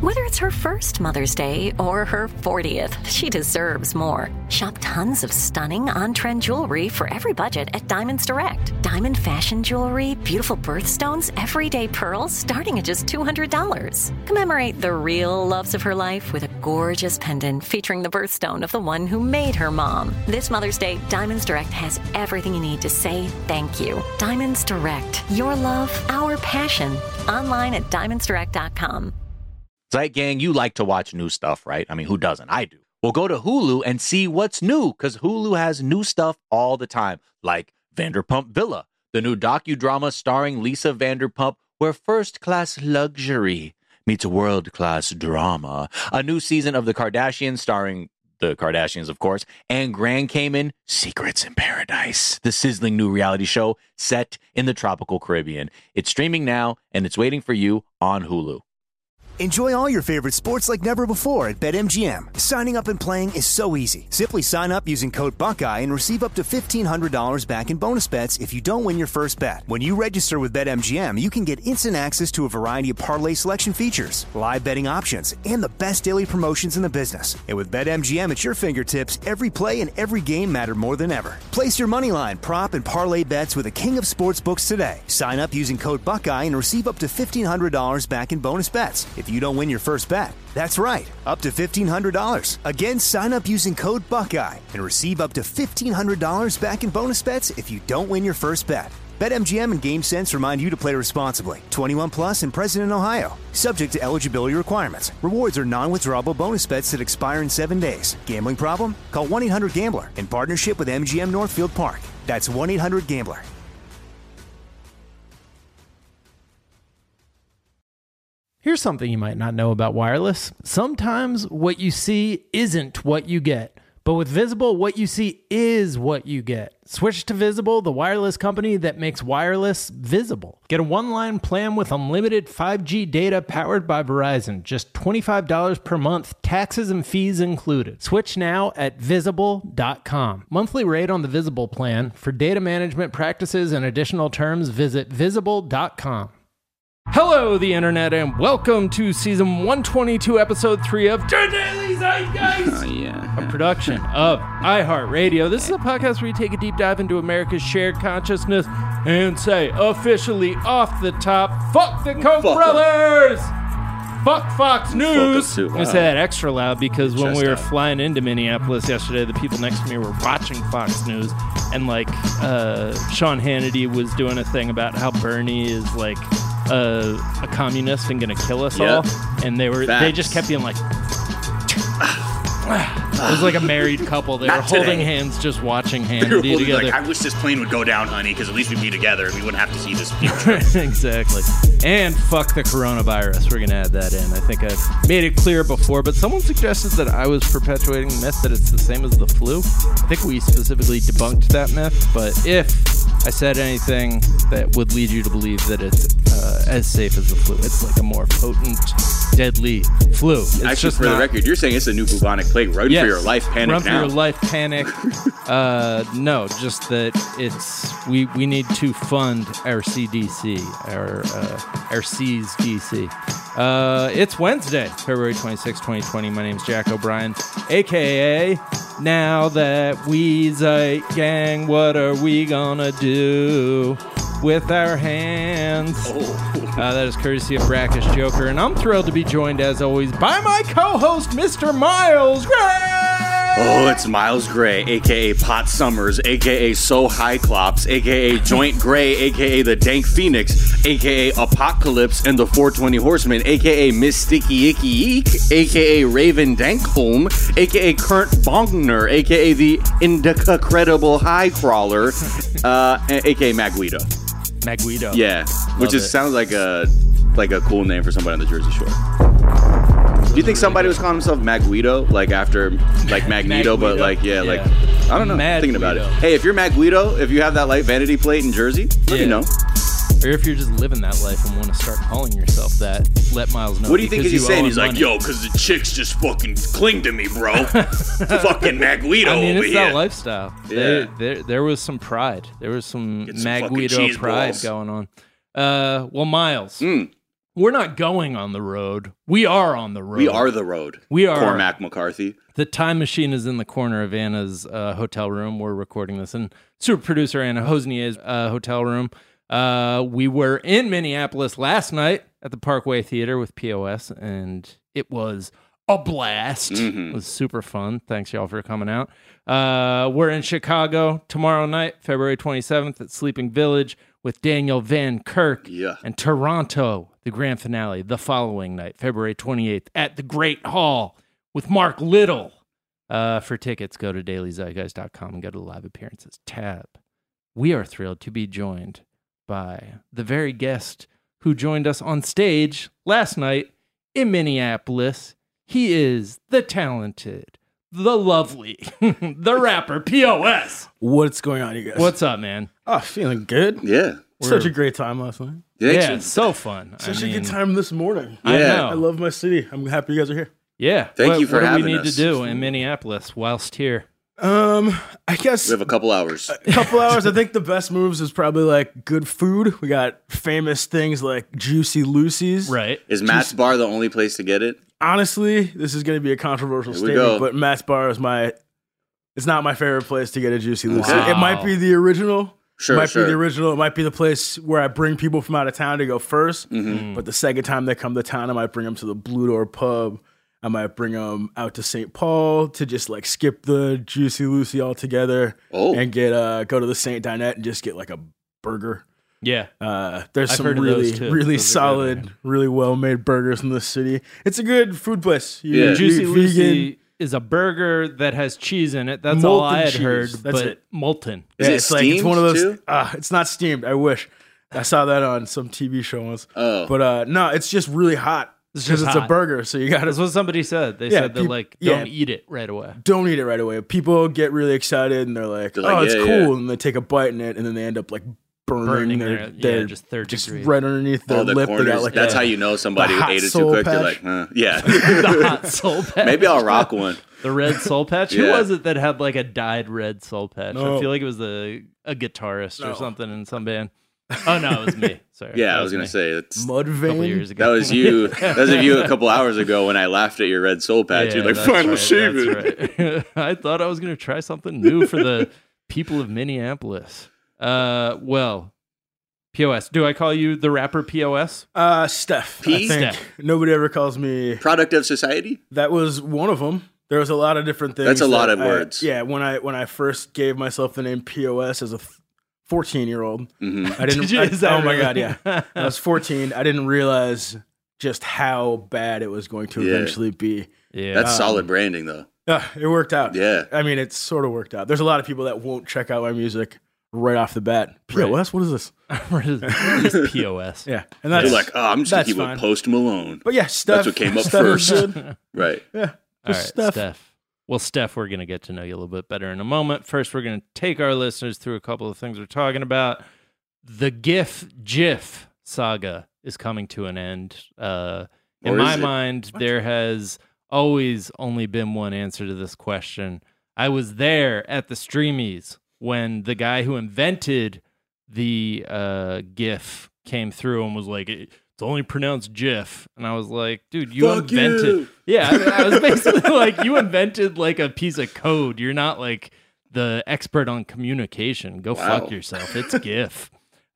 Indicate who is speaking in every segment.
Speaker 1: Whether it's her first Mother's Day or her 40th, she deserves more. Shop tons of stunning on-trend jewelry for every budget at Diamonds Direct. Diamond fashion jewelry, beautiful birthstones, everyday pearls starting at just $200. Commemorate the real loves of her life with a gorgeous pendant featuring the birthstone of the one who made her mom. This Mother's Day, Diamonds Direct has everything you need to say thank you. Diamonds Direct. Your love, our passion. Online at diamondsdirect.com.
Speaker 2: Zeit Gang, you like to watch new stuff, right? I mean, who doesn't? I do. Well, go to Hulu and see what's new, because Hulu has new stuff all the time, like Vanderpump Villa, the new docudrama starring Lisa Vanderpump, where first-class luxury meets world-class drama. A new season of The Kardashians starring the Kardashians, of course, and Grand Cayman, Secrets in Paradise, the sizzling new reality show set in the tropical Caribbean. It's streaming now, and it's waiting for you on Hulu.
Speaker 3: Enjoy all your favorite sports like never before at BetMGM. Signing up and playing is so easy. Simply sign up using code Buckeye and receive up to $1,500 back in bonus bets if you don't win your first bet. When you register with BetMGM, you can get instant access to a variety of parlay selection features, live betting options, and the best daily promotions in the business. And with BetMGM at your fingertips, every play and every game matter more than ever. Place your moneyline, prop, and parlay bets with the king of sportsbooks today. Sign up using code Buckeye and receive up to $1,500 back in bonus bets if you don't win your first bet. That's right, up to $1,500. Again, sign up using code Buckeye and receive up to $1,500 back in bonus bets if you don't win your first bet. BetMGM and GameSense remind you to play responsibly. 21 plus and present in Ohio. Subject to eligibility requirements. Rewards are non-withdrawable bonus bets that expire in 7 days. Gambling problem? Call 1-800-GAMBLER in partnership with MGM Northfield Park. That's 1-800-GAMBLER.
Speaker 4: Here's something you might not know about wireless. Sometimes what you see isn't what you get. But with Visible, what you see is what you get. Switch to Visible, the wireless company that makes wireless visible. Get a one-line plan with unlimited 5G data powered by Verizon. Just $25 per month, taxes and fees included. Switch now at Visible.com. Monthly rate on the Visible plan. For data management practices and additional terms, visit Visible.com. Hello, the internet, and welcome to season 122, episode 3 of The Daily Zeitgeist, a production of iHeartRadio. This is a podcast where we take a deep dive into America's shared consciousness and say, officially off the top, fuck the Koch brothers! Fuck Fox News! I'm going to say that extra loud because when we were flying into Minneapolis yesterday, the people next to me were watching Fox News, and Sean Hannity was doing a thing about how Bernie is a communist and gonna kill us all, and they just kept being like, it was like a married couple. They were holding hands, just watching Hannity together.
Speaker 5: I wish this plane would go down, honey, because at least we'd be together and we wouldn't have to see this
Speaker 4: Exactly. And fuck the coronavirus. We're gonna add that in. I think I made it clear before, but someone suggested that I was perpetuating the myth that it's the same as the flu. I think we specifically debunked that myth, but if I said anything that would lead you to believe that it's as safe as the flu, it's like a more potent, deadly flu. It's
Speaker 5: actually,
Speaker 4: just
Speaker 5: for the record, you're saying it's a new bubonic plague. Run for your life, panic now.
Speaker 4: Run for your life, panic. No, just that we need to fund our CDC, our C's DC. It's Wednesday, February 26, 2020. My name's Jack O'Brien, a.k.a. Now That We Zeit Gang, what are we gonna do with our hands? That is courtesy of Brackish Joker, and I'm thrilled to be joined, as always, by my co-host, Mr. Miles Gray!
Speaker 5: Oh, it's Miles Gray, a.k.a. Pot Summers, a.k.a. So High Clops, a.k.a. Joint Gray, a.k.a. The Dank Phoenix, a.k.a. Apocalypse and the 420 Horsemen, a.k.a. Miss Sticky Icky Eek, a.k.a. Raven Dankholm, a.k.a. Current Bongner, a.k.a. The Indicredible High Crawler, a.k.a. Magweedo.
Speaker 4: Magweedo.
Speaker 5: Yeah, which sounds like a cool name for somebody on the Jersey Shore. Do you think somebody was calling himself Magweedo, after Magneto, but I don't know.
Speaker 4: Mad
Speaker 5: thinking about
Speaker 4: Guido.
Speaker 5: it. Hey, if you're Magweedo, if you have that vanity plate in Jersey, let me know.
Speaker 4: Or if you're just living that life and want to start calling yourself that, let Miles know.
Speaker 5: What do you think he's saying? He's like, yo, because the chicks just fucking cling to me, bro. Fucking Magweedo over here.
Speaker 4: It's that lifestyle.
Speaker 5: Yeah.
Speaker 4: There was some pride. There was some Magweedo pride going on. Well, Miles. We're not going on the road. We are on the road.
Speaker 5: We are the road.
Speaker 4: We are.
Speaker 5: Cormac McCarthy.
Speaker 4: The time machine is in the corner of Anna's hotel room. We're recording this in super producer Anna Hosnier's hotel room. We were in Minneapolis last night at the Parkway Theater with POS, and it was a blast. It was super fun. Thanks, y'all, for coming out. We're in Chicago tomorrow night, February 27th at Sleeping Village with Daniel Van Kirk.
Speaker 5: Yeah.
Speaker 4: And Toronto, the grand finale, the following night, February 28th at the Great Hall with Mark Little. For tickets, go to dailyzeitgeist.com and go to the live appearances tab. We are thrilled to be joined by the very guest who joined us on stage last night in Minneapolis. He is the talented, the lovely, the rapper POS.
Speaker 6: What's going on, you guys?
Speaker 4: What's up, man?
Speaker 6: Oh, feeling good.
Speaker 5: Yeah.
Speaker 6: Such a great time last night.
Speaker 4: Yeah, it's so fun.
Speaker 6: Such a good time this morning.
Speaker 4: I know.
Speaker 6: I love my city. I'm happy you guys are here.
Speaker 4: Yeah.
Speaker 5: Thank you for having us.
Speaker 4: What do we need to do in Minneapolis whilst here?
Speaker 6: I guess
Speaker 5: We have a couple hours.
Speaker 6: a couple hours. I think the best moves is probably like good food. We got famous things like Juicy Lucy's.
Speaker 4: Right.
Speaker 5: Is Matt's Bar the only place to get it?
Speaker 6: Honestly, this is going to be a controversial
Speaker 5: Here we go.
Speaker 6: statement, but Matt's Bar is it's not my favorite place to get a Juicy Lucy.
Speaker 4: Wow.
Speaker 6: It might be the original.
Speaker 5: Sure,
Speaker 6: It might
Speaker 5: sure.
Speaker 6: be the original. It might be the place where I bring people from out of town to go first.
Speaker 5: Mm-hmm.
Speaker 6: But the second time they come to town, I might bring them to the Blue Door Pub. I might bring them out to St. Paul to just like skip the Juicy Lucy altogether and get go to the St. Dinette and just get like a burger.
Speaker 4: Yeah.
Speaker 6: There's
Speaker 4: I've
Speaker 6: some
Speaker 4: heard of
Speaker 6: really,
Speaker 4: those, too.
Speaker 6: really
Speaker 4: Those are good,
Speaker 6: solid, really well-made burgers in this city. It's a good food place. You
Speaker 5: Yeah.
Speaker 6: eat
Speaker 4: Juicy
Speaker 6: vegan.
Speaker 4: Lucy is a burger that has cheese in it. That's all
Speaker 6: Molten
Speaker 4: I had
Speaker 6: cheese.
Speaker 4: heard.
Speaker 6: That's
Speaker 4: but
Speaker 6: it.
Speaker 4: molten.
Speaker 5: Is
Speaker 6: Yeah,
Speaker 5: it
Speaker 6: it's like it's
Speaker 5: steamed
Speaker 6: one of those.
Speaker 5: too?
Speaker 6: It's not steamed. I wish. I saw that on some TV show once.
Speaker 5: Oh.
Speaker 6: But no, it's just really hot.
Speaker 4: It's
Speaker 6: Because
Speaker 4: just
Speaker 6: it's a
Speaker 4: hot.
Speaker 6: burger, so you gotta
Speaker 4: That's what somebody said. They
Speaker 6: Yeah,
Speaker 4: said that
Speaker 6: peop-
Speaker 4: like
Speaker 6: yeah.
Speaker 4: don't eat it right away.
Speaker 6: don't eat it right away. People get really excited and they're like,
Speaker 5: They're like,
Speaker 6: "Oh, it's
Speaker 5: yeah,
Speaker 6: cool,"
Speaker 5: yeah.
Speaker 6: and they take a bite in it, and then they end up like burning their
Speaker 4: just third degree.
Speaker 6: right underneath their
Speaker 5: Oh, the
Speaker 6: lip. They
Speaker 5: corners.
Speaker 6: got like
Speaker 5: That's
Speaker 6: a-
Speaker 5: how you know somebody
Speaker 6: the
Speaker 5: who
Speaker 6: hot
Speaker 5: ate it too
Speaker 6: soul
Speaker 5: quick. They're
Speaker 6: patch.
Speaker 5: like, yeah.
Speaker 4: The hot soul patch.
Speaker 5: Maybe I'll rock one.
Speaker 4: The red soul patch. Who
Speaker 5: Yeah.
Speaker 4: was it that had like a dyed red soul patch? I
Speaker 6: No.
Speaker 4: feel like it was a guitarist or
Speaker 6: No.
Speaker 4: something in some band. Oh no, it was me. Sorry.
Speaker 5: Yeah,
Speaker 4: That
Speaker 5: I was going
Speaker 4: me.
Speaker 5: to say, it's,
Speaker 6: mud
Speaker 4: A couple
Speaker 6: vein.
Speaker 4: years ago.
Speaker 5: that was you. That was you a couple hours ago when I laughed at your red soul patch. You're like,
Speaker 4: that's
Speaker 5: fine, we'll
Speaker 4: right,
Speaker 5: shave it.
Speaker 4: that's right. I thought I was going to try something new for the people of Minneapolis. Well, POS. Do I call you the rapper POS?
Speaker 6: Steph.
Speaker 5: P?
Speaker 6: I think
Speaker 4: Steph.
Speaker 6: nobody ever calls me.
Speaker 5: Product of society?
Speaker 6: That was one of them. There was a lot of different things.
Speaker 5: That's a lot
Speaker 6: that
Speaker 5: of words.
Speaker 6: Yeah, when I first gave myself the name POS as a 14-year-old, I didn't.
Speaker 4: Did you? Is that
Speaker 6: oh my
Speaker 4: really?
Speaker 6: god, yeah. I was 14. I didn't realize just how bad it was going to
Speaker 5: Yeah.
Speaker 6: eventually be.
Speaker 4: Yeah.
Speaker 5: That's solid branding, though.
Speaker 6: It worked out.
Speaker 5: Yeah.
Speaker 6: I mean, it sort of worked out. There's a lot of people that won't check out my music right off the bat.
Speaker 4: Right.
Speaker 6: POS? What is this?
Speaker 4: What is POS?
Speaker 6: Yeah, and that's
Speaker 5: You're like, oh, I'm just going
Speaker 6: that's
Speaker 5: to keep
Speaker 6: fine.
Speaker 5: with Post Malone.
Speaker 6: But yeah, Steph.
Speaker 5: That's what came up
Speaker 6: Steph is
Speaker 5: first.
Speaker 6: good.
Speaker 5: Right.
Speaker 6: Yeah,
Speaker 4: All
Speaker 6: just
Speaker 4: right,
Speaker 6: Steph.
Speaker 4: Steph. Well, Steph, we're going to get to know you a little bit better in a moment. First, we're going to take our listeners through a couple of things we're talking about. The GIF saga is coming to an end. In
Speaker 5: Or
Speaker 4: my
Speaker 5: is it?
Speaker 4: mind, there has always only been one answer to this question. I was there at the Streamies when the guy who invented the GIF came through and was like, it's only pronounced GIF. And I was like, dude, you
Speaker 5: Fuck
Speaker 4: invented.
Speaker 5: you.
Speaker 4: Yeah, I was basically like, you invented like a piece of code. You're not like the expert on communication. Go
Speaker 5: Wow.
Speaker 4: fuck yourself. It's GIF.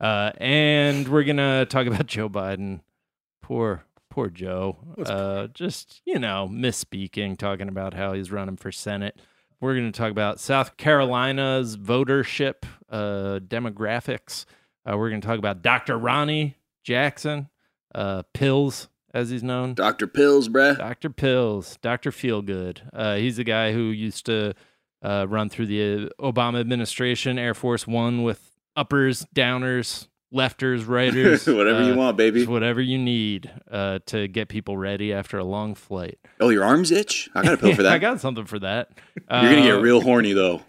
Speaker 4: And we're going to talk about Joe Biden. Poor Joe. Just, misspeaking, talking about how he's running for Senate. We're going to talk about South Carolina's votership demographics. We're going to talk about Dr. Ronnie Jackson, Pills, as he's known.
Speaker 5: Dr. Pills, bruh.
Speaker 4: Dr. Pills, Dr. Feelgood. He's the guy who used to run through the Obama administration, Air Force One, with uppers, downers, lefters, righters.
Speaker 5: Whatever you want, baby.
Speaker 4: Just whatever you need to get people ready after a long flight.
Speaker 5: Oh, your arms itch? I got a pill for that.
Speaker 4: I got something for that.
Speaker 5: You're going to get real horny, though.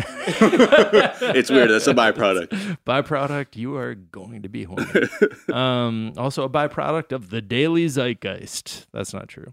Speaker 5: It's weird. That's a byproduct.
Speaker 4: Byproduct, you are going to be horny. Also a byproduct of the Daily Zeitgeist. That's not true.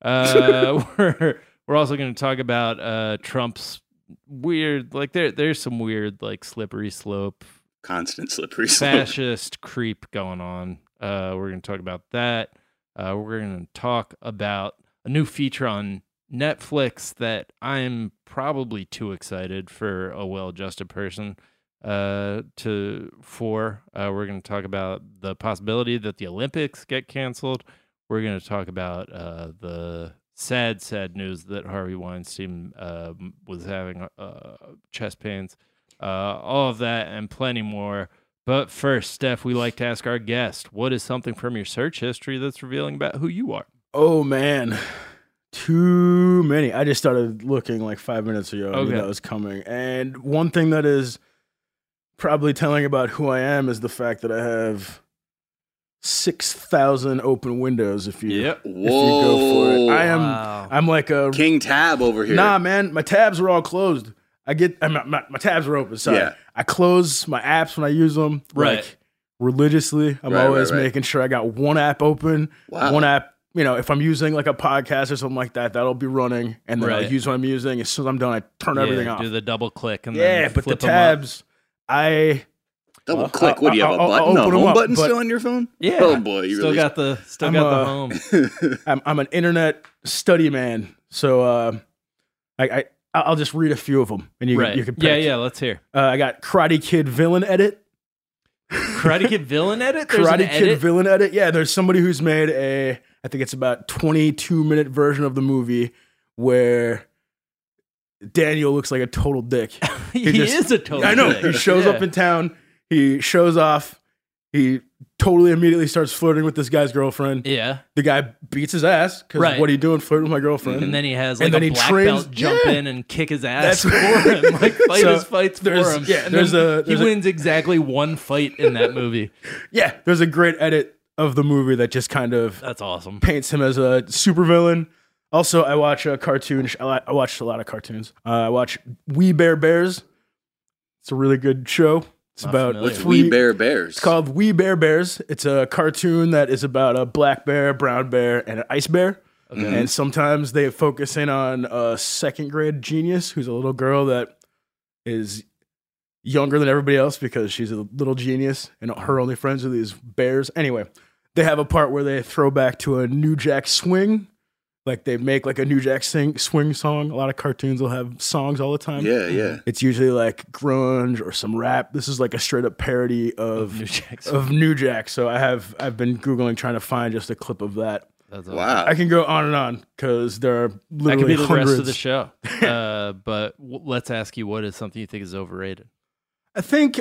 Speaker 4: We're also going to talk about Trump's weird, like there's some weird, like slippery slope,
Speaker 5: Constant slippery slope.
Speaker 4: fascist creep going on We're going to talk about that. We're going to talk about a new feature on Netflix that I'm probably too excited for a well-adjusted person for. We're going to talk about the possibility that the Olympics get canceled. We're going to talk about the sad news that Harvey Weinstein was having chest pains. All of that and plenty more. But first, Steph, we like to ask our guest, what is something from your search history that's revealing about who you are?
Speaker 6: Oh, man. Too many. I just started looking like 5 minutes ago. I knew that was coming. And one thing that is probably telling about who I am is the fact that I have 6,000 open windows if you go for it. I'm like a
Speaker 5: King Tab over here.
Speaker 6: Nah, man, my tabs are all closed. My tabs are open. Sorry. Yeah. I close my apps when I use them.
Speaker 4: Right.
Speaker 6: Like, religiously. I'm always making sure I got one app open. Wow. One app, if I'm using like a podcast or something like that, that'll be running. And then I'll use what I'm using. As soon as I'm done, I turn everything off.
Speaker 4: Do the double click and then
Speaker 6: but the tabs,
Speaker 5: double click. What do you have, a button? A home button still on your phone?
Speaker 4: Yeah.
Speaker 5: Oh boy, you
Speaker 4: still got the home.
Speaker 6: I'm an internet study man, so I'll just read a few of them, and you can pick.
Speaker 4: Yeah. Let's hear.
Speaker 6: I got Karate Kid villain edit.
Speaker 4: Karate Kid villain edit.
Speaker 6: Karate Kid villain edit. Yeah, there's somebody who's made I think it's about 22-minute version of the movie where Daniel looks like a total dick.
Speaker 4: He is a total dick.
Speaker 6: I know. He shows up in town. He shows off. He totally immediately starts flirting with this guy's girlfriend.
Speaker 4: Yeah.
Speaker 6: The guy beats his ass because what are you doing flirting with my girlfriend?
Speaker 4: And then he has like a black belt jump in and kick his ass for him. Like fight his fights for him.
Speaker 6: Yeah,
Speaker 4: and he wins exactly one fight in that movie.
Speaker 6: Yeah. There's a great edit of the movie that just kind of
Speaker 4: that's awesome.
Speaker 6: Paints him as a supervillain. Also, I watch a cartoon. I watched a lot of cartoons. I watch We Bare Bears. It's a really good show. It's about
Speaker 5: We Bare Bears.
Speaker 6: It's called We Bare Bears. It's a cartoon that is about a black bear, brown bear, and an ice bear. Okay. And sometimes they focus in on a second grade genius who's a little girl that is younger than everybody else because she's a little genius and her only friends are these bears. Anyway, they have a part where they throw back to a New Jack Swing. Like they make like a New Jack Swing song. A lot of cartoons will have songs all the time.
Speaker 5: Yeah.
Speaker 6: It's usually like grunge or some rap. This is like a straight up parody of New Jack. So I've been Googling trying to find just a clip of that.
Speaker 4: That's
Speaker 5: wow.
Speaker 6: I can go on and on because there are literally
Speaker 4: that could be the
Speaker 6: hundreds.
Speaker 4: rest of the show. But let's ask you, what is something you think is overrated?
Speaker 6: I think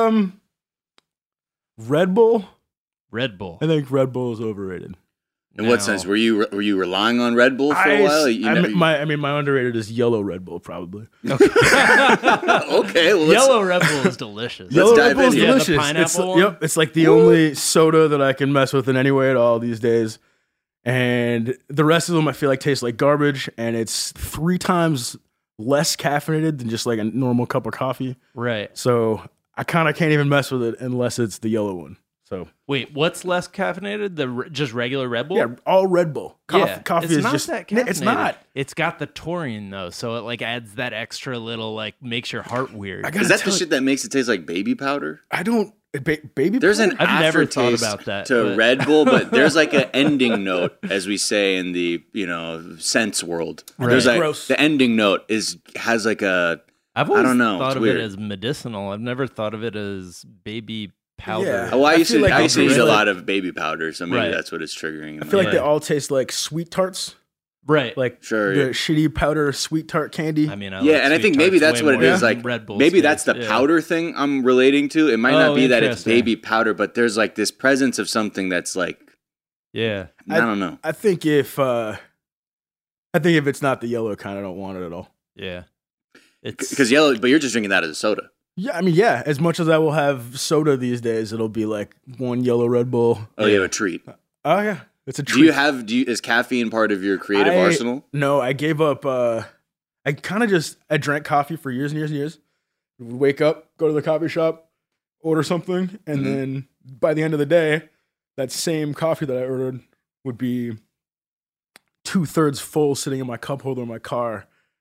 Speaker 6: Red Bull.
Speaker 4: Red Bull.
Speaker 6: I think Red Bull is overrated.
Speaker 5: In what sense? Were you relying on Red Bull for a while?
Speaker 6: My underrated is yellow Red Bull, probably.
Speaker 5: Okay. Well,
Speaker 4: yellow Red Bull is delicious.
Speaker 6: Yellow Red Bull is delicious.
Speaker 4: The pineapple one?
Speaker 6: Yep, it's like the only soda that I can mess with in any way at all these days. And the rest of them I feel like taste like garbage, and it's 3 times less caffeinated than just like a normal cup of coffee.
Speaker 4: Right.
Speaker 6: So I kind of can't even mess with it unless it's the yellow one. So
Speaker 4: wait, what's less caffeinated? Just regular Red Bull?
Speaker 6: Yeah, all Red Bull. Coffee
Speaker 4: it's
Speaker 6: is
Speaker 4: not
Speaker 6: just
Speaker 4: that caffeinated.
Speaker 6: It's not.
Speaker 4: It's got the taurine though, so it like adds that extra little like makes your heart weird.
Speaker 5: Is that the shit that makes it taste like baby powder?
Speaker 6: I don't. Baby.
Speaker 5: There's an
Speaker 4: I've never thought
Speaker 5: aftertaste
Speaker 4: about that
Speaker 5: to Red Bull, but there's like an ending note, as we say in the sense world.
Speaker 4: Right.
Speaker 5: There's like
Speaker 6: Gross.
Speaker 5: the ending note has like a.
Speaker 4: I've always
Speaker 5: I don't know.
Speaker 4: thought
Speaker 5: It's
Speaker 4: of
Speaker 5: weird.
Speaker 4: it as medicinal. I've never thought of it as baby powder.
Speaker 6: Yeah.
Speaker 5: Oh, I used to use a
Speaker 6: like-
Speaker 5: lot of baby powder, so maybe that's what it's triggering.
Speaker 6: I feel like they all taste like sweet tarts.
Speaker 4: Right.
Speaker 6: Like
Speaker 5: Sure,
Speaker 6: the
Speaker 5: yeah.
Speaker 6: shitty powder sweet tart candy.
Speaker 4: I mean,
Speaker 5: and I think maybe that's what it is. Like
Speaker 4: Red Bull.
Speaker 5: maybe that's the powder thing I'm relating to. It might not be that it's
Speaker 4: interesting.
Speaker 5: baby powder, but there's like this presence of something that's like
Speaker 4: Yeah.
Speaker 5: I don't know.
Speaker 6: I think if it's not the yellow kind, I don't want it at all.
Speaker 4: Yeah. It's
Speaker 5: Because yellow, but you're just drinking that as a soda.
Speaker 6: Yeah, I mean, yeah. As much as I will have soda these days, it'll be like one yellow Red Bull.
Speaker 5: Oh, you have a treat.
Speaker 6: Oh yeah, it's a treat.
Speaker 5: Is caffeine part of your creative arsenal?
Speaker 6: No, I gave up. I drank coffee for years and years and years. Wake up, go to the coffee shop, order something, and then by the end of the day, that same coffee that I ordered would be 2/3 full, sitting in my cup holder in my car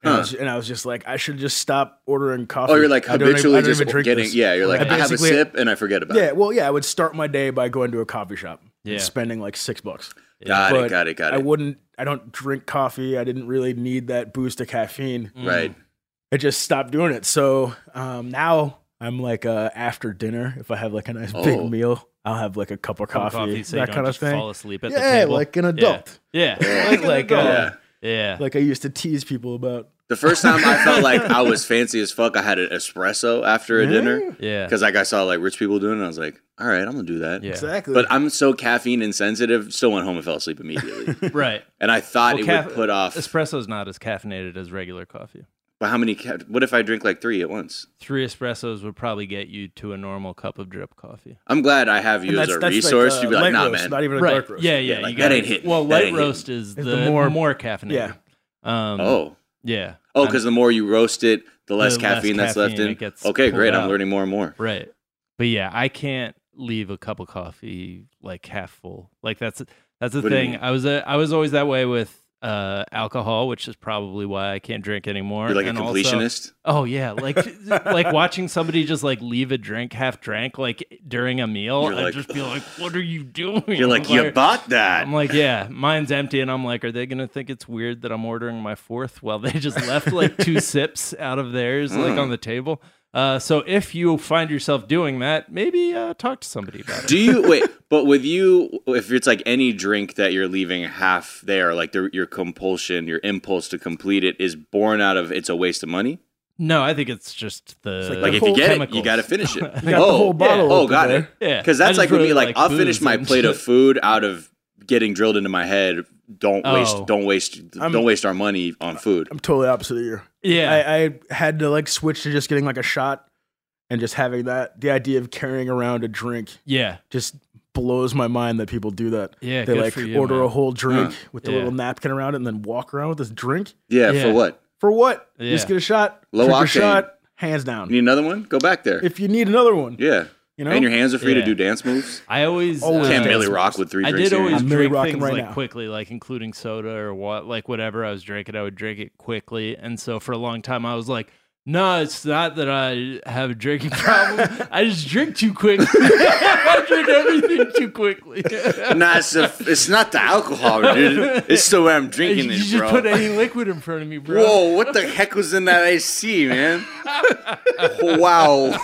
Speaker 6: And I was just like, I should just stop ordering coffee.
Speaker 5: Oh, you're like habitually just getting,
Speaker 6: this.
Speaker 5: you're like, I have a sip and I forget about it.
Speaker 6: Yeah, well, I would start my day by going to a coffee shop and spending like $6.
Speaker 5: Got it.
Speaker 6: I don't drink coffee. I didn't really need that boost of caffeine.
Speaker 5: Right.
Speaker 6: I just stopped doing it. So now I'm like after dinner, if I have like a nice big meal, I'll have like a cup of coffee,
Speaker 4: so
Speaker 6: that
Speaker 4: you
Speaker 6: kind of thing.
Speaker 4: Fall asleep at the table.
Speaker 6: Like an adult.
Speaker 4: Yeah.
Speaker 6: Like I used to tease people about.
Speaker 5: The first time I felt like I was fancy as fuck, I had an espresso after a dinner.
Speaker 4: Yeah.
Speaker 5: Because like I saw like rich people doing it, I was like, all right, I'm gonna do that.
Speaker 4: Yeah.
Speaker 6: Exactly.
Speaker 5: But I'm so caffeine insensitive. Still went home and fell asleep immediately.
Speaker 4: Right.
Speaker 5: And I thought it would put off.
Speaker 4: Espresso's not as caffeinated as regular coffee.
Speaker 5: But how many? What if I drink like 3 at once?
Speaker 4: 3 espressos would probably get you to a normal cup of drip coffee.
Speaker 5: I'm glad I have you as a resource. You'd be like, nah,
Speaker 6: roast,
Speaker 5: man.
Speaker 6: not even a dark roast.
Speaker 4: Yeah.
Speaker 5: Like,
Speaker 4: you
Speaker 5: that ain't hit.
Speaker 4: Well, light roast is the more caffeinated.
Speaker 6: Yeah.
Speaker 4: Yeah.
Speaker 5: Oh, because the more you roast it, the less caffeine that's left in. Okay, great. I'm learning more and more.
Speaker 4: Right. But yeah, I can't leave a cup of coffee like half full. Like that's the thing. I was always that way with alcohol, which is probably why I can't drink anymore.
Speaker 5: You're like a completionist?
Speaker 4: Like watching somebody just like leave a drink half drank like during a meal, I'd just be like, what are you doing?
Speaker 5: You're like, you bought that.
Speaker 4: I'm like, yeah, mine's empty, and I'm like, are they gonna think it's weird that I'm ordering my 4th? Well, they just left like 2 sips out of theirs like on the table. So if you find yourself doing that, maybe talk to somebody about it.
Speaker 5: Do you wait? But with you, if it's like any drink that you're leaving half there, like your compulsion, your impulse to complete it is born out of it's a waste of money.
Speaker 4: No, I think it's just the
Speaker 5: like if you get it, you got to finish it.
Speaker 6: You got the whole bottle.
Speaker 5: Oh, got it.
Speaker 4: Yeah,
Speaker 5: because that's like with me. Like I'll finish my plate of food out of getting drilled into my head. Don't waste our money on food.
Speaker 6: I'm totally opposite of you.
Speaker 4: Yeah,
Speaker 6: I had to like switch to just getting like a shot and just having that. The idea of carrying around a drink, just blows my mind that people do that.
Speaker 4: Yeah,
Speaker 6: they like order a whole drink with the
Speaker 4: Yeah.
Speaker 6: little napkin around it and then walk around with this drink.
Speaker 5: Yeah, for what?
Speaker 6: For what?
Speaker 4: Yeah.
Speaker 6: Just get a shot.
Speaker 5: Low
Speaker 6: drink
Speaker 5: octane.
Speaker 6: a shot. Hands down.
Speaker 5: You need another one? Go back there.
Speaker 6: If you need another one,
Speaker 5: Yeah.
Speaker 6: you know.
Speaker 5: And your hands are free to
Speaker 4: Yeah.
Speaker 5: do dance moves.
Speaker 4: I always
Speaker 5: Can't
Speaker 6: dance
Speaker 5: Millie
Speaker 6: moves.
Speaker 5: rock with 3
Speaker 4: I
Speaker 5: drinks.
Speaker 4: did
Speaker 5: in your
Speaker 4: always
Speaker 5: hand.
Speaker 6: I'm Millie
Speaker 4: drink
Speaker 6: rocking
Speaker 4: things
Speaker 6: right
Speaker 4: like
Speaker 6: now.
Speaker 4: quickly, like including soda or what, like whatever I was drinking, I would drink it quickly. And so for a long time, I was like, no, it's not that I have a drinking problem. I just drink too quickly. I drink everything too quickly.
Speaker 5: Nah, it's not the alcohol, dude. It's the way I'm drinking
Speaker 4: You
Speaker 5: it,
Speaker 4: just
Speaker 5: bro.
Speaker 4: put any liquid in front of me, bro.
Speaker 5: Whoa, what the heck was in that AC, man? Wow.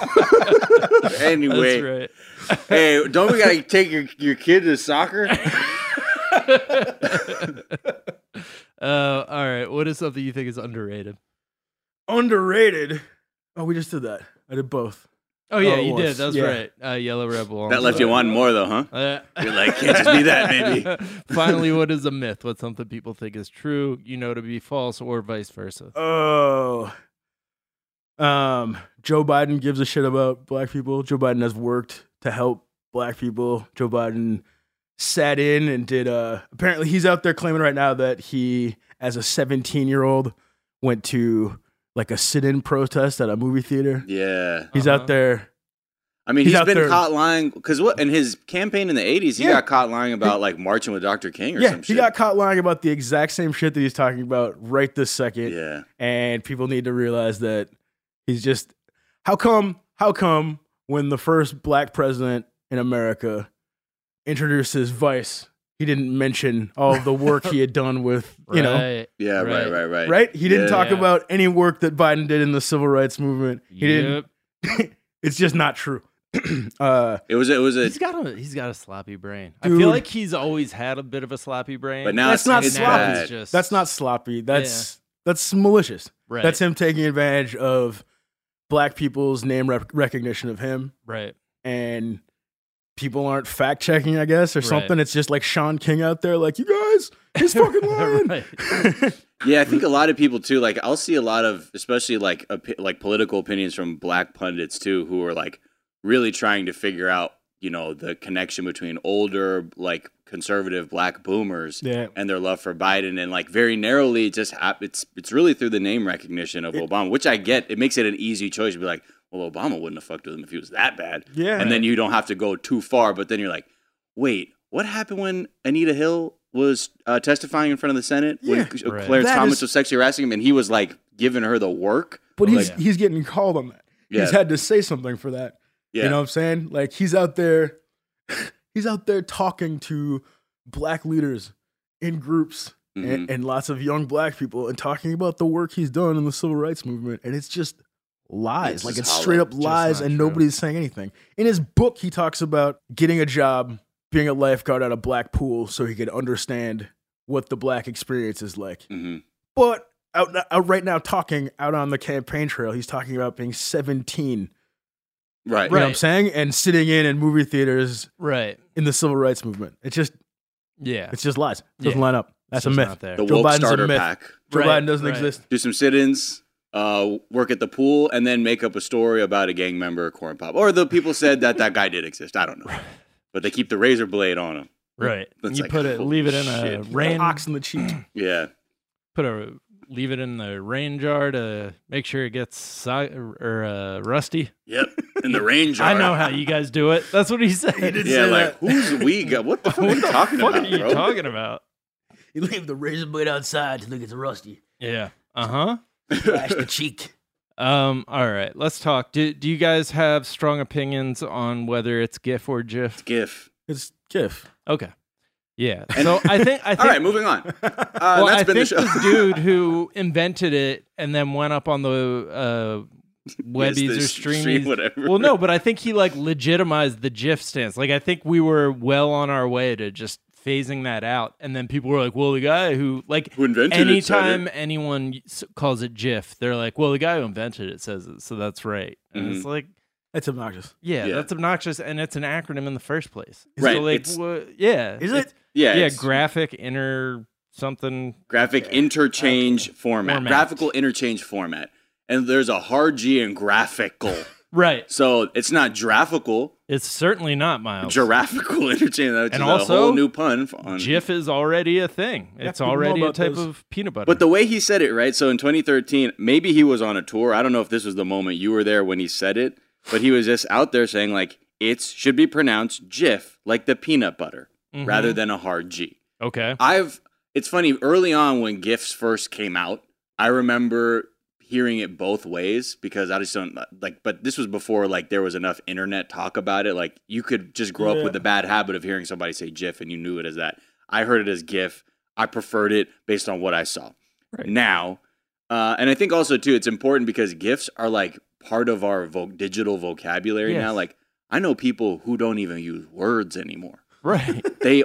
Speaker 5: Anyway.
Speaker 4: That's right.
Speaker 5: Hey, don't we gotta take your kid to soccer?
Speaker 4: All right. What is something you think is underrated?
Speaker 6: Underrated. Oh, we just did that. I did both.
Speaker 4: Oh, yeah,
Speaker 6: it
Speaker 4: you
Speaker 6: was.
Speaker 4: did. That's
Speaker 6: Yeah.
Speaker 4: right. Yellow Rebel.
Speaker 5: That left you wanting more, though, huh? You're like, can't just be that, maybe.
Speaker 4: Finally, what is a myth? What's something people think is true, you know to be false, or vice versa?
Speaker 6: Oh. Joe Biden gives a shit about black people. Joe Biden has worked to help black people. Joe Biden sat in and did apparently he's out there claiming right now that he, as a 17-year-old, went to like a sit-in protest at a movie theater.
Speaker 5: Yeah.
Speaker 6: He's out there.
Speaker 5: I mean,
Speaker 6: He's
Speaker 5: he's
Speaker 6: out
Speaker 5: been
Speaker 6: there-
Speaker 5: caught lying because what in his campaign in the 80s, he got caught lying about like marching with Dr. King or some shit.
Speaker 6: He got caught lying about the exact same shit that he's talking about right this second.
Speaker 5: Yeah.
Speaker 6: And people need to realize that he's just how come when the first black president in America introduces Vice, he didn't mention all of the work he had done with, you know,
Speaker 4: Right.
Speaker 5: Yeah, right.
Speaker 6: right? He didn't
Speaker 5: Yeah.
Speaker 6: talk about any work that Biden did in the civil rights movement. He didn't. It's just not true.
Speaker 5: It was a
Speaker 4: He's got a sloppy brain. I
Speaker 6: Dude.
Speaker 4: feel like he's always had a bit of a sloppy brain.
Speaker 5: But now
Speaker 6: That's not
Speaker 5: it's
Speaker 6: sloppy.
Speaker 5: bad.
Speaker 4: Just-
Speaker 6: That's not sloppy. That's malicious.
Speaker 4: Right.
Speaker 6: That's him taking advantage of black people's name recognition of him,
Speaker 4: right.
Speaker 6: and people aren't fact checking, I guess, or
Speaker 4: Right.
Speaker 6: something. It's just like Sean King out there, like, you guys, he's fucking lying.
Speaker 4: Right.
Speaker 5: Yeah, I think a lot of people too. Like, I'll see a lot of, especially like political opinions from black pundits too, who are like really trying to figure out, you know, the connection between older like conservative black boomers and their love for Biden, and like very narrowly, just it's really through the name recognition of Obama, which I get. It makes it an easy choice to be like, well, Obama wouldn't have fucked with him if he was that bad.
Speaker 6: Yeah,
Speaker 5: and then you don't have to go too far. But then you're like, wait, what happened when Anita Hill was testifying in front of the Senate when
Speaker 6: Yeah.
Speaker 5: Clarence Thomas was sexually harassing him, and he was like giving her the work.
Speaker 6: But he's getting called on that.
Speaker 5: Yeah.
Speaker 6: He's had to say something for that.
Speaker 5: Yeah.
Speaker 6: You know what I'm saying? Like he's out there talking to black leaders in groups and lots of young black people and talking about the work he's done in the civil rights movement. And it's just lies.
Speaker 5: It's
Speaker 6: It's
Speaker 5: hollow.
Speaker 6: straight up
Speaker 4: Just
Speaker 6: lies
Speaker 4: not
Speaker 6: and
Speaker 4: true.
Speaker 6: nobody's saying anything. In his book, he talks about getting a job, being a lifeguard at a black pool so he could understand what the black experience is like.
Speaker 5: Mhm.
Speaker 6: But out right now, talking out on the campaign trail, he's talking about being 17.
Speaker 5: Right.
Speaker 6: You know what I'm saying? And sitting in movie theaters
Speaker 4: Right.
Speaker 6: in the civil rights movement. It's just lies. It doesn't line up. That's a
Speaker 4: It's just
Speaker 6: myth.
Speaker 4: not there.
Speaker 5: The
Speaker 6: Joe
Speaker 5: woke
Speaker 6: Biden's
Speaker 5: starter
Speaker 6: a myth.
Speaker 5: pack.
Speaker 6: Joe
Speaker 4: Right,
Speaker 6: Biden doesn't
Speaker 4: right.
Speaker 6: exist.
Speaker 5: Do some sit-ins, work at the pool, and then make up a story about a gang member, corn pop. Or the people said that guy did exist. I don't know. But they keep the razor blade on him.
Speaker 4: Right.
Speaker 5: That's
Speaker 4: You
Speaker 5: like,
Speaker 4: put it,
Speaker 5: holy
Speaker 4: leave it in
Speaker 5: shit.
Speaker 4: a rain,
Speaker 6: Ox in the cheek.
Speaker 5: Yeah.
Speaker 4: leave it in the rain jar to make sure it gets rusty.
Speaker 5: Yep. In the rain jar.
Speaker 4: I know how you guys do it. That's what he said.
Speaker 6: did
Speaker 5: Yeah,
Speaker 6: say
Speaker 5: like,
Speaker 6: that.
Speaker 5: who's we? What the fuck are you talking
Speaker 4: What
Speaker 5: about,
Speaker 4: are you
Speaker 5: bro?
Speaker 4: talking about?
Speaker 6: You leave the razor blade outside till it gets rusty.
Speaker 4: Yeah. Uh-huh.
Speaker 6: Flash the cheek.
Speaker 4: All right. Let's talk. Do you guys have strong opinions on whether it's GIF or GIF?
Speaker 5: GIF.
Speaker 6: It's GIF.
Speaker 4: Okay. Yeah. So I think
Speaker 5: All right, moving on.
Speaker 4: well,
Speaker 5: That's
Speaker 4: I
Speaker 5: been the
Speaker 4: think
Speaker 5: show.
Speaker 4: this dude who invented it and then went up on the Webbies
Speaker 5: Yes,
Speaker 4: or
Speaker 5: the
Speaker 4: Streamies.
Speaker 5: stream, whatever.
Speaker 4: Well, no, but I think he like legitimized the GIF stance. Like I think we were well on our way to just phasing that out, and then people were like, "Well, the guy who
Speaker 5: invented it
Speaker 4: anytime
Speaker 5: said it."
Speaker 4: anyone calls it GIF, they're like, "Well, the guy who invented it says it, so that's right." And it's like,
Speaker 6: It's obnoxious.
Speaker 4: yeah,
Speaker 5: Yeah.
Speaker 4: that's obnoxious, and it's an acronym in the first place.
Speaker 5: Right,
Speaker 4: So, like,
Speaker 5: it's-
Speaker 4: yeah,
Speaker 6: Is it?
Speaker 5: Yeah.
Speaker 4: Yeah,
Speaker 5: it's
Speaker 4: graphic inner something.
Speaker 5: graphic interchange format.
Speaker 4: Format.
Speaker 5: Graphical interchange format. And there's a hard G in graphical.
Speaker 4: Right.
Speaker 5: So it's not graphical,
Speaker 4: It's certainly not Miles.
Speaker 5: giraffical interchange. Which
Speaker 4: And
Speaker 5: is
Speaker 4: also,
Speaker 5: a whole new pun. On,
Speaker 4: GIF is already a thing. It's
Speaker 6: people know
Speaker 4: already a
Speaker 6: about
Speaker 4: type
Speaker 6: those.
Speaker 4: of peanut butter.
Speaker 5: But the way he said it, right? So in 2013, maybe he was on a tour. I don't know if this was the moment you were there when he said it, but he was just out there saying like it should be pronounced GIF, like the peanut butter, rather than a hard G.
Speaker 4: okay.
Speaker 5: It's funny, early on when GIFs first came out, I remember hearing it both ways because I just don't like, but this was before like there was enough internet talk about it. Like you could just grow up with the bad habit of hearing somebody say GIF and you knew it as that. I heard it as GIF. I preferred it based on what I saw.
Speaker 4: Right.
Speaker 5: Now, and I think also too, it's important because GIFs are like part of our digital vocabulary
Speaker 4: Yes.
Speaker 5: now. Like I know people who don't even use words anymore.
Speaker 4: Right.
Speaker 5: They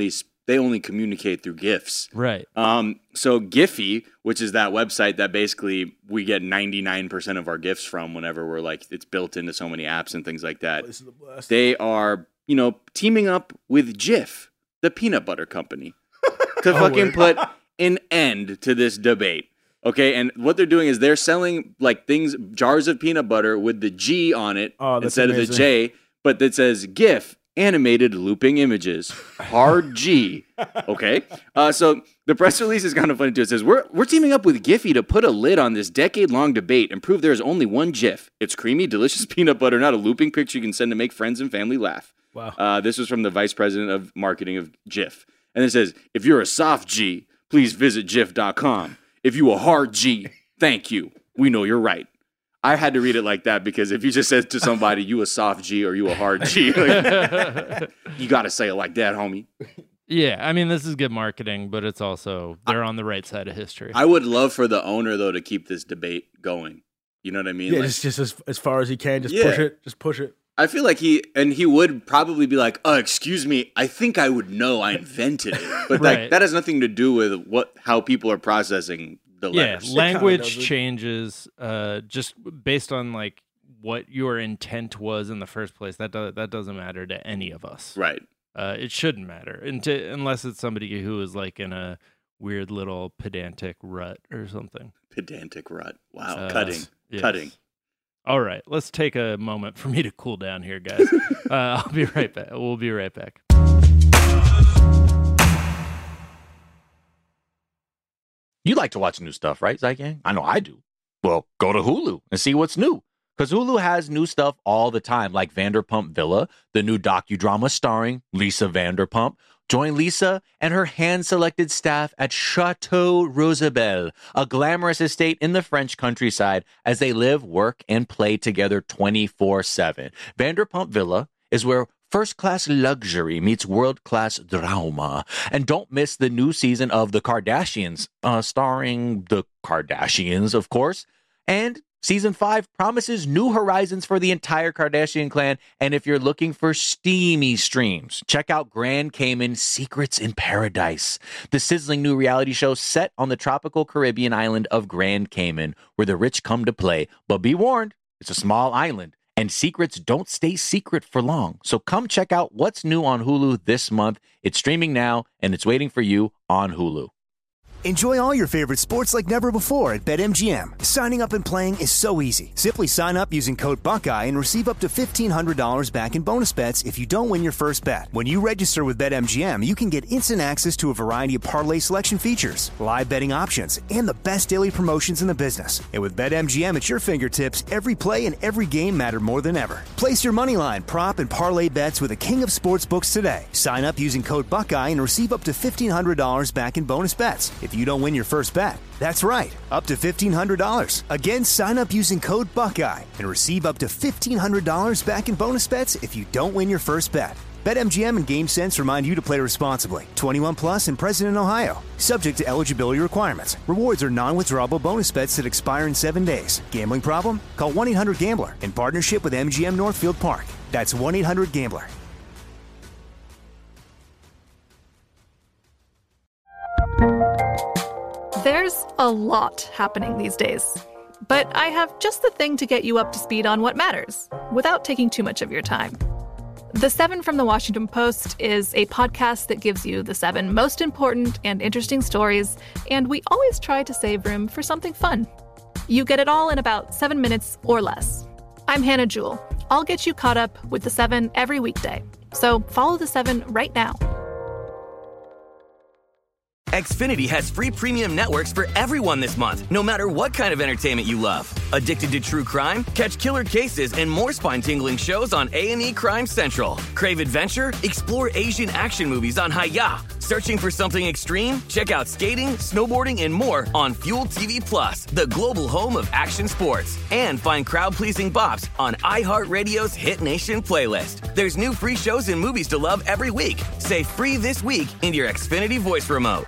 Speaker 5: only communicate through GIFs.
Speaker 4: Right.
Speaker 5: So Giphy, which is that website that basically we get 99% of our GIFs from whenever we're like, it's built into so many apps and things like that.
Speaker 6: This is the blast.
Speaker 5: They are, teaming up with Jif, the peanut butter company, to fucking put an end to this debate. Okay, and what they're doing is they're selling like jars of peanut butter with the G on it instead of the J, but that says GIF. Animated looping images, hard G. Okay, so the press release is kind of funny too. It says we're teaming up with Giphy to put a lid on this decade-long debate and prove there is only one GIF. It's creamy, delicious peanut butter, not a looping picture you can send to make friends and family laugh.
Speaker 6: Wow.
Speaker 5: This was from the vice president of marketing of Jif, and it says if you're a soft G, please visit Jif.com. If you a hard G, thank you. We know you're right. I had to read it like that because if you just said to somebody, you a soft G or you a hard G, like, you got to say it like that, homie.
Speaker 4: Yeah, I mean, this is good marketing, but it's also, they're on the right side of history.
Speaker 5: I would love for the owner, though, to keep this debate going. You know what I mean?
Speaker 6: Yeah,
Speaker 5: Like,
Speaker 6: just as far as he can. Just
Speaker 5: Yeah.
Speaker 6: push it. Just push it.
Speaker 5: I feel like he would probably be like, excuse me, I think I would know I invented it. But
Speaker 4: Right.
Speaker 5: like, that has nothing to do with how people are processing the
Speaker 4: Yeah,
Speaker 5: letters.
Speaker 4: language
Speaker 6: doesn't.
Speaker 4: changes just based on like what your intent was in the first place. That doesn't matter to any of us.
Speaker 5: Right.
Speaker 4: It shouldn't matter unless it's somebody who is like in a weird little pedantic rut or something.
Speaker 5: Pedantic rut. Wow.
Speaker 4: Yes.
Speaker 5: Cutting.
Speaker 4: All right, let's take a moment for me to cool down here, guys. I'll be right back. We'll be right back.
Speaker 2: You like to watch new stuff, right, Zygang? I know I do. Well, go to Hulu and see what's new. Because Hulu has new stuff all the time, like Vanderpump Villa, the new docudrama starring Lisa Vanderpump. Join Lisa and her hand-selected staff at Chateau Rosabelle, a glamorous estate in the French countryside, as they live, work, and play together 24/7. Vanderpump Villa is where first-class luxury meets world-class drama. And don't miss the new season of The Kardashians, starring the Kardashians, of course. And Season 5 promises new horizons for the entire Kardashian clan, and if you're looking for steamy streams, check out Grand Cayman Secrets in Paradise, the sizzling new reality show set on the tropical Caribbean island of Grand Cayman, where the rich come to play. But be warned, it's a small island, and secrets don't stay secret for long. So come check out what's new on Hulu this month. It's streaming now, and it's waiting for you on Hulu.
Speaker 3: Enjoy all your favorite sports like never before at BetMGM. Signing up and playing is so easy. Simply sign up using code Buckeye and receive up to $1,500 back in bonus bets if you don't win your first bet. When you register with BetMGM, you can get instant access to a variety of parlay selection features, live betting options, and the best daily promotions in the business. And with BetMGM at your fingertips, every play and every game matter more than ever. Place your moneyline, prop, and parlay bets with the king of sportsbooks today. Sign up using code Buckeye and receive up to $1,500 back in bonus bets if you don't win your first bet. That's right, up to $1,500. Again, sign up using code Buckeye and receive up to $1,500 back in bonus bets if you don't win your first bet. BetMGM and GameSense remind you to play responsibly. 21 plus and present in Ohio. Subject to eligibility requirements. Rewards are non-withdrawable bonus bets that expire in 7 days. Gambling problem? Call 1-800-GAMBLER in partnership with MGM Northfield Park. That's 1-800-GAMBLER.
Speaker 7: There's a lot happening these days, but I have just the thing to get you up to speed on what matters, without taking too much of your time. The 7 from the Washington Post is a podcast that gives you the 7 most important and interesting stories, and we always try to save room for something fun. You get it all in about 7 minutes or less. I'm Hannah Jewell. I'll get you caught up with the 7 every weekday, so follow the 7 right now.
Speaker 8: Xfinity has free premium networks for everyone this month, no matter what kind of entertainment you love. Addicted to true crime? Catch killer cases and more spine-tingling shows on A&E Crime Central. Crave adventure? Explore Asian action movies on Hi-YAH. Searching for something extreme? Check out skating, snowboarding, and more on Fuel TV Plus, the global home of action sports. And find crowd-pleasing bops on iHeartRadio's Hit Nation playlist. There's new free shows and movies to love every week. Say free this week in your Xfinity voice remote.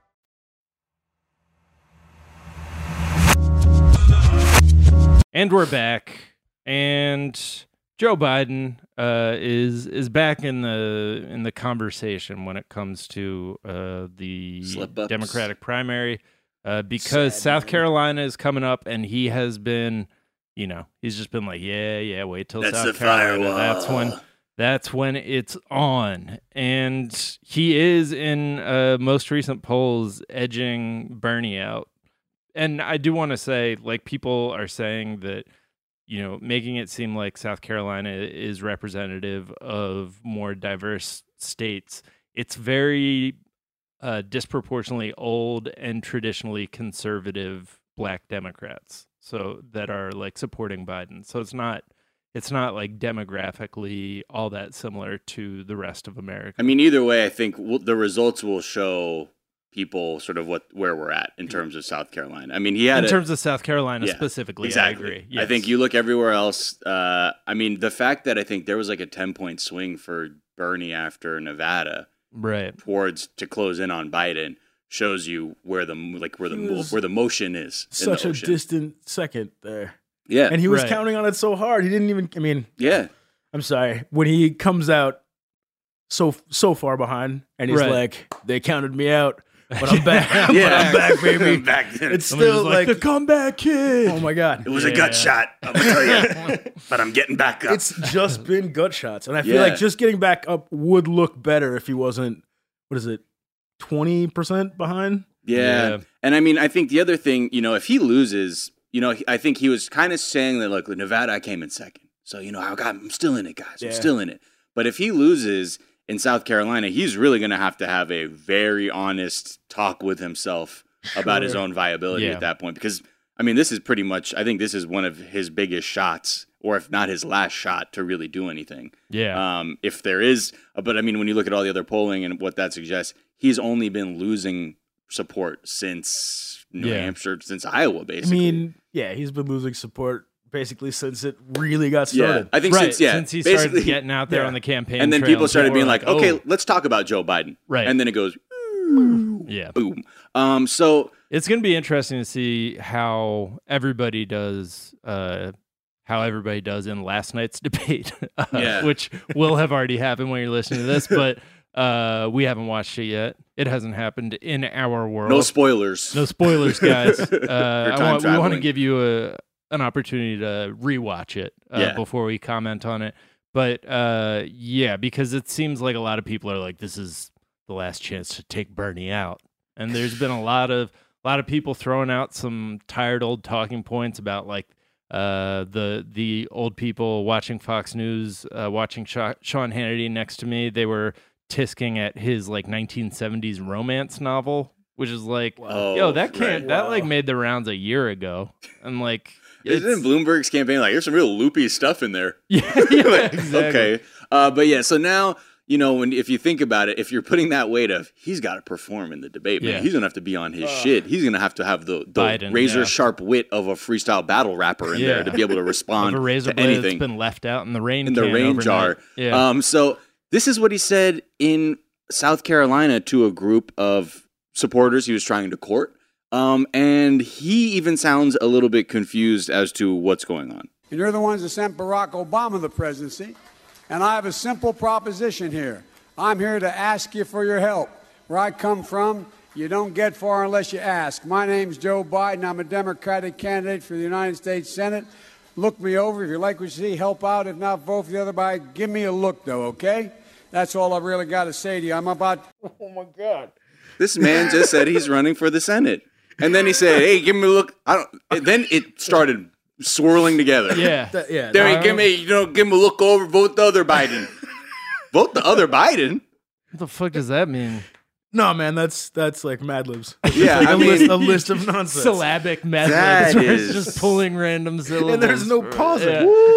Speaker 4: And we're back, and Joe Biden is back in the conversation when it comes to the
Speaker 5: Slip-ups.
Speaker 4: Democratic primary, because South Carolina is coming up, and he has been, he's just been like, yeah, wait till
Speaker 5: That's
Speaker 4: South
Speaker 5: the
Speaker 4: Carolina.
Speaker 5: firewall.
Speaker 4: That's when it's on, and he is in most recent polls edging Bernie out. And I do want to say, like, people are saying that, making it seem like South Carolina is representative of more diverse states. It's very disproportionately old and traditionally conservative Black Democrats, so that are like supporting Biden. So it's not like demographically all that similar to the rest of America.
Speaker 5: I mean, either way, I think the results will show people sort of where we're at in terms of South Carolina. I mean,
Speaker 4: in terms of South Carolina specifically,
Speaker 5: exactly.
Speaker 4: I agree. Yes.
Speaker 5: I think you look everywhere else. I mean, the fact that I think there was like a 10-point swing for Bernie after Nevada,
Speaker 4: right,
Speaker 5: to close in on Biden, shows you where the motion is.
Speaker 6: Such a distant second there.
Speaker 5: Yeah,
Speaker 6: and he was counting on it so hard. He didn't even. I mean,
Speaker 5: yeah.
Speaker 6: I'm sorry when he comes out so far behind, and he's like, "They counted me out." But I'm back. I'm back, baby.
Speaker 5: Back.
Speaker 6: It's still like
Speaker 4: the comeback kid.
Speaker 6: Oh my God.
Speaker 5: It was a gut shot, I'm going to tell you. But I'm getting back up.
Speaker 6: It's just been gut shots. And I feel like just getting back up would look better if he wasn't, 20% behind?
Speaker 5: Yeah. And I mean, I think the other thing, if he loses, I think he was kind of saying that, look, with Nevada, I came in second. So, I'm still in it, guys. I'm still in it. But if he loses in South Carolina, he's really going to have a very honest talk with himself about his own viability at that point. Because, I mean, this is pretty much, I think this is one of his biggest shots or if not his last shot to really do anything.
Speaker 4: Yeah.
Speaker 5: If there is, but I mean, when you look at all the other polling and what that suggests, he's only been losing support since New Hampshire, since Iowa, basically.
Speaker 6: I mean, yeah, he's been losing support basically since it really got started.
Speaker 5: I think
Speaker 4: since he started getting out there on the campaign,
Speaker 5: and then
Speaker 4: trail,
Speaker 5: people started being like, okay, let's talk about Joe Biden,
Speaker 4: right?
Speaker 5: And then it goes, boom. So
Speaker 4: it's going to be interesting to see how everybody does. How everybody does in last night's debate, which will have already happened when you're listening to this, but we haven't watched it yet. It hasn't happened in our world.
Speaker 5: No spoilers.
Speaker 4: No spoilers, guys. We want to give you an opportunity to rewatch it before we comment on it. But because it seems like a lot of people are like, this is the last chance to take Bernie out. And there's been a lot of people throwing out some tired old talking points about like, the old people watching Fox News, watching Sean Hannity next to me, they were tisking at his like 1970s romance novel, which is like, that like made the rounds a year ago, and like,
Speaker 5: isn't Bloomberg's campaign like there's some real loopy stuff in there?
Speaker 4: Exactly.
Speaker 5: Okay, but so now. If you think about it, if you're putting that weight of he's got to perform in the debate, man, he's gonna have to be on his shit. He's gonna have to have the Biden, razor sharp wit of a freestyle battle rapper in there to be able to respond
Speaker 4: of a razor
Speaker 5: to
Speaker 4: blade
Speaker 5: anything
Speaker 4: that's been left out in the rain
Speaker 5: jar. Yeah. So this is what he said in South Carolina to a group of supporters he was trying to court, and he even sounds a little bit confused as to what's going on.
Speaker 9: And you're the ones that sent Barack Obama the presidency. And I have a simple proposition here. I'm here to ask you for your help. Where I come from, you don't get far unless you ask. My name's Joe Biden. I'm a Democratic candidate for the United States Senate. Look me over. If you like what you see, help out. If not, vote for the other guy. Give me a look, though, okay? That's all I've really got to say to you. I'm about...
Speaker 6: Oh, my God.
Speaker 5: This man just said he's running for the Senate. And then he said, hey, give me a look. Then it started... swirling together. Give me a look over, vote the other Biden. Vote the other Biden?
Speaker 4: What the fuck does that mean?
Speaker 6: No, man, that's like Mad Libs.
Speaker 5: Yeah,
Speaker 6: like a list of nonsense.
Speaker 4: Syllabic Mad Libs. It's just pulling random syllables.
Speaker 6: And there's no pausing.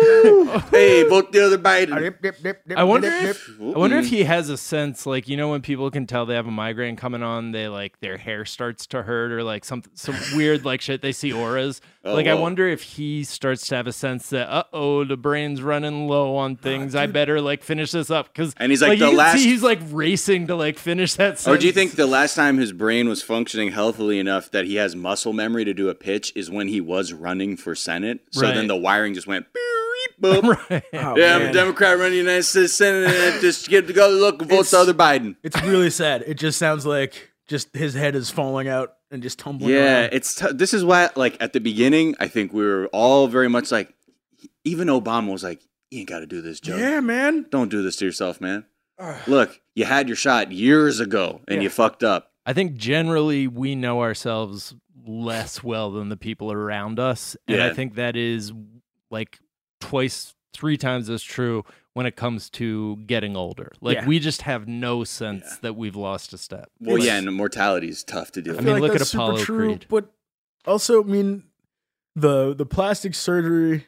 Speaker 5: Hey, vote the other Biden.
Speaker 4: I wonder if he has a sense, like, when people can tell they have a migraine coming on, they like their hair starts to hurt or like some weird like shit. They see auras. I wonder if he starts to have a sense that the brain's running low on things. I better like finish this up
Speaker 5: and he's like
Speaker 4: he's like racing to like finish that sentence.
Speaker 5: Or do you think the last time his brain was functioning healthily enough that he has muscle memory to do a pitch is when he was running for Senate? So then the wiring just went boop.
Speaker 4: Right.
Speaker 5: I'm a Democrat running the United States Senate and just get to go look and vote the other Biden.
Speaker 6: It's really sad. It just sounds like just his head is falling out and just tumbling around.
Speaker 5: This is why, like, at the beginning, I think we were all very much like, even Obama was like, you ain't got to do this, Joe.
Speaker 6: Yeah, man.
Speaker 5: Don't do this to yourself, man. Look, you had your shot years ago and you fucked up.
Speaker 4: I think generally we know ourselves less well than the people around us. And I think that is like twice, 3 times as true when it comes to getting older. Like we just have no sense that we've lost a step.
Speaker 5: Well, and mortality is tough to deal with.
Speaker 4: I mean,
Speaker 6: like
Speaker 4: look at Apollo Creed.
Speaker 6: But also, I mean, the plastic surgery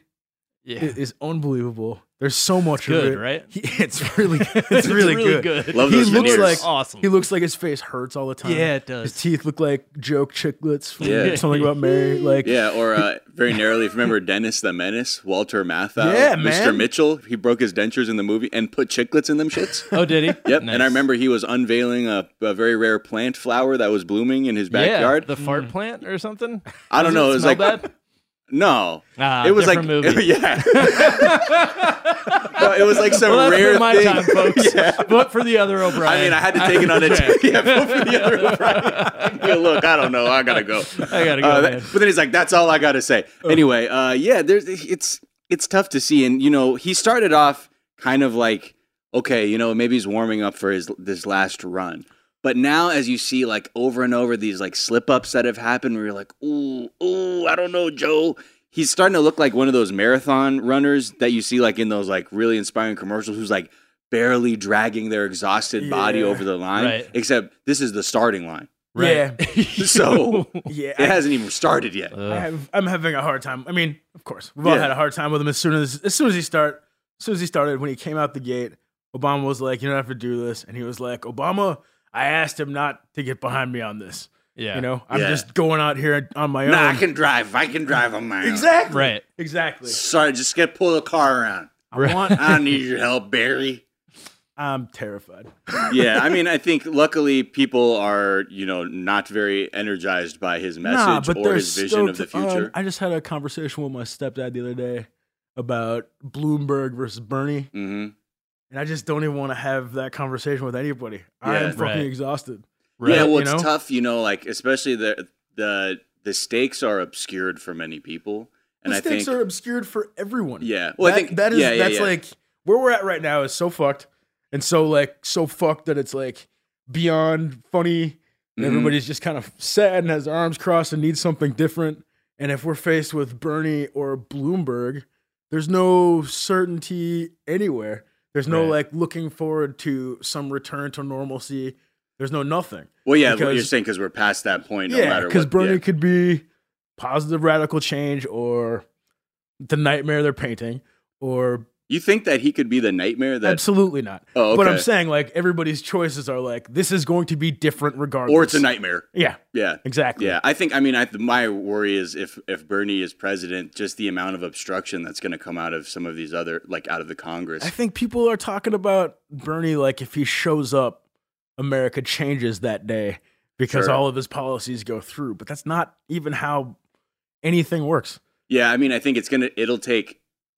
Speaker 6: is unbelievable. There's so much
Speaker 4: good,
Speaker 6: of it.
Speaker 4: Right?
Speaker 6: It's really good.
Speaker 5: Love those veneers.
Speaker 4: Awesome.
Speaker 6: He looks like his face hurts all the time.
Speaker 4: Yeah, it does.
Speaker 6: His teeth look like joke chiclets from Something About Mary. Like
Speaker 5: or very narrowly, if you remember Dennis the Menace, Walter Matthau, Mr.
Speaker 6: man.
Speaker 5: Mitchell, he broke his dentures in the movie and put chiclets in them shits.
Speaker 4: Oh, did he?
Speaker 5: Yep.
Speaker 4: Nice.
Speaker 5: And I remember he was unveiling a very rare plant flower that was blooming in his backyard.
Speaker 4: The fart plant or something?
Speaker 5: I don't know. It was like
Speaker 4: bad?
Speaker 5: No, it was like
Speaker 4: movie.
Speaker 5: Yeah, no, it was like some rare
Speaker 4: my
Speaker 5: thing.
Speaker 4: Time, folks. Vote for the other O'Brien.
Speaker 5: I mean, I had to take it on a vote for the other O'Brien. Look, I don't know. I gotta go.
Speaker 4: Man.
Speaker 5: But then he's like, "That's all I gotta say." Anyway, it's tough to see, and he started off kind of like, okay, maybe he's warming up for this last run. But now, as you see, like, over and over, these, like, slip-ups that have happened where you're like, ooh, I don't know, Joe. He's starting to look like one of those marathon runners that you see, like, in those, like, really inspiring commercials who's, like, barely dragging their exhausted body over the line.
Speaker 4: Right.
Speaker 5: Except this is the starting line.
Speaker 6: Yeah.
Speaker 5: So
Speaker 6: Yeah,
Speaker 5: it hasn't even started yet.
Speaker 6: I'm having a hard time. I mean, of course, we've all had a hard time with him as soon as he started, when he came out the gate. Obama was like, you don't have to do this. And he was like, Obama, I asked him not to get behind me on this.
Speaker 4: Yeah.
Speaker 6: You know, I'm just going out here on my own.
Speaker 5: Nah, I can drive on my own.
Speaker 6: Exactly.
Speaker 4: Right.
Speaker 6: Exactly.
Speaker 5: Sorry, just pull the car around. I don't need your help, Barry.
Speaker 6: I'm terrified.
Speaker 5: Yeah, I mean, I think luckily people are, not very energized by his message or his vision of the future.
Speaker 6: I just had a conversation with my stepdad the other day about Bloomberg versus Bernie.
Speaker 5: Mm-hmm.
Speaker 6: And I just don't even want to have that conversation with anybody. I am fucking exhausted.
Speaker 5: Right. Yeah, well, it's tough, especially the stakes are obscured for many people. And
Speaker 6: the stakes are obscured for everyone.
Speaker 5: Yeah. Well, I think
Speaker 6: that's like where we're at right now is so fucked. And so fucked that it's like beyond funny. And everybody's just kind of sad and has their arms crossed and needs something different. And if we're faced with Bernie or Bloomberg, there's no certainty anywhere. There's no looking forward to some return to normalcy. There's no nothing.
Speaker 5: Well, yeah, what you're saying because we're past that point. No matter what.
Speaker 6: Because Bernie could be positive radical change or the nightmare they're painting, or
Speaker 5: you think that he could be the nightmare?
Speaker 6: Absolutely not.
Speaker 5: Oh, okay.
Speaker 6: But I'm saying everybody's choices are this is going to be different regardless.
Speaker 5: Or it's a nightmare.
Speaker 6: Yeah.
Speaker 5: Yeah.
Speaker 6: Exactly.
Speaker 5: Yeah. My worry is if Bernie is president, just the amount of obstruction that's going to come out of some of these other, out of the Congress.
Speaker 6: I think people are talking about Bernie if he shows up, America changes that day because all of his policies go through. But that's not even how anything works.
Speaker 5: Yeah. I think it'll take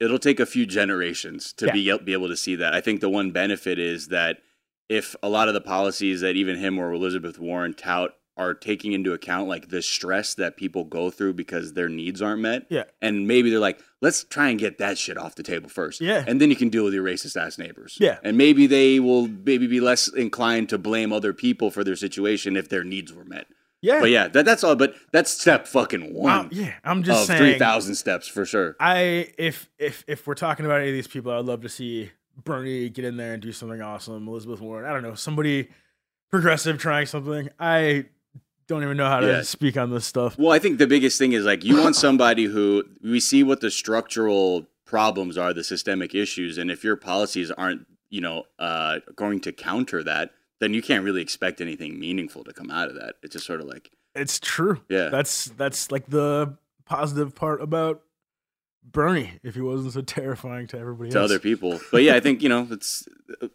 Speaker 5: a few generations to be able to see that. I think the one benefit is that if a lot of the policies that even him or Elizabeth Warren tout are taking into account the stress that people go through because their needs aren't met.
Speaker 6: Yeah.
Speaker 5: And maybe they're like, let's try and get that shit off the table first.
Speaker 6: Yeah.
Speaker 5: And then you can deal with your racist ass neighbors.
Speaker 6: Yeah.
Speaker 5: And maybe they will be less inclined to blame other people for their situation if their needs were met.
Speaker 6: Yeah.
Speaker 5: But yeah, that's all. But that's step fucking one.
Speaker 6: I'm just saying
Speaker 5: 3,000 steps for sure.
Speaker 6: If we're talking about any of these people, I'd love to see Bernie get in there and do something awesome. Elizabeth Warren, I don't know, somebody progressive trying something. I don't even know how to speak on this stuff.
Speaker 5: Well, I think the biggest thing is you want somebody who we see what the structural problems are, the systemic issues, and if your policies aren't, going to counter that, then you can't really expect anything meaningful to come out of that. It's just sort of
Speaker 6: it's true.
Speaker 5: Yeah.
Speaker 6: That's the positive part about Bernie, if he wasn't so terrifying to everybody else.
Speaker 5: To other people. But yeah, I think, it's...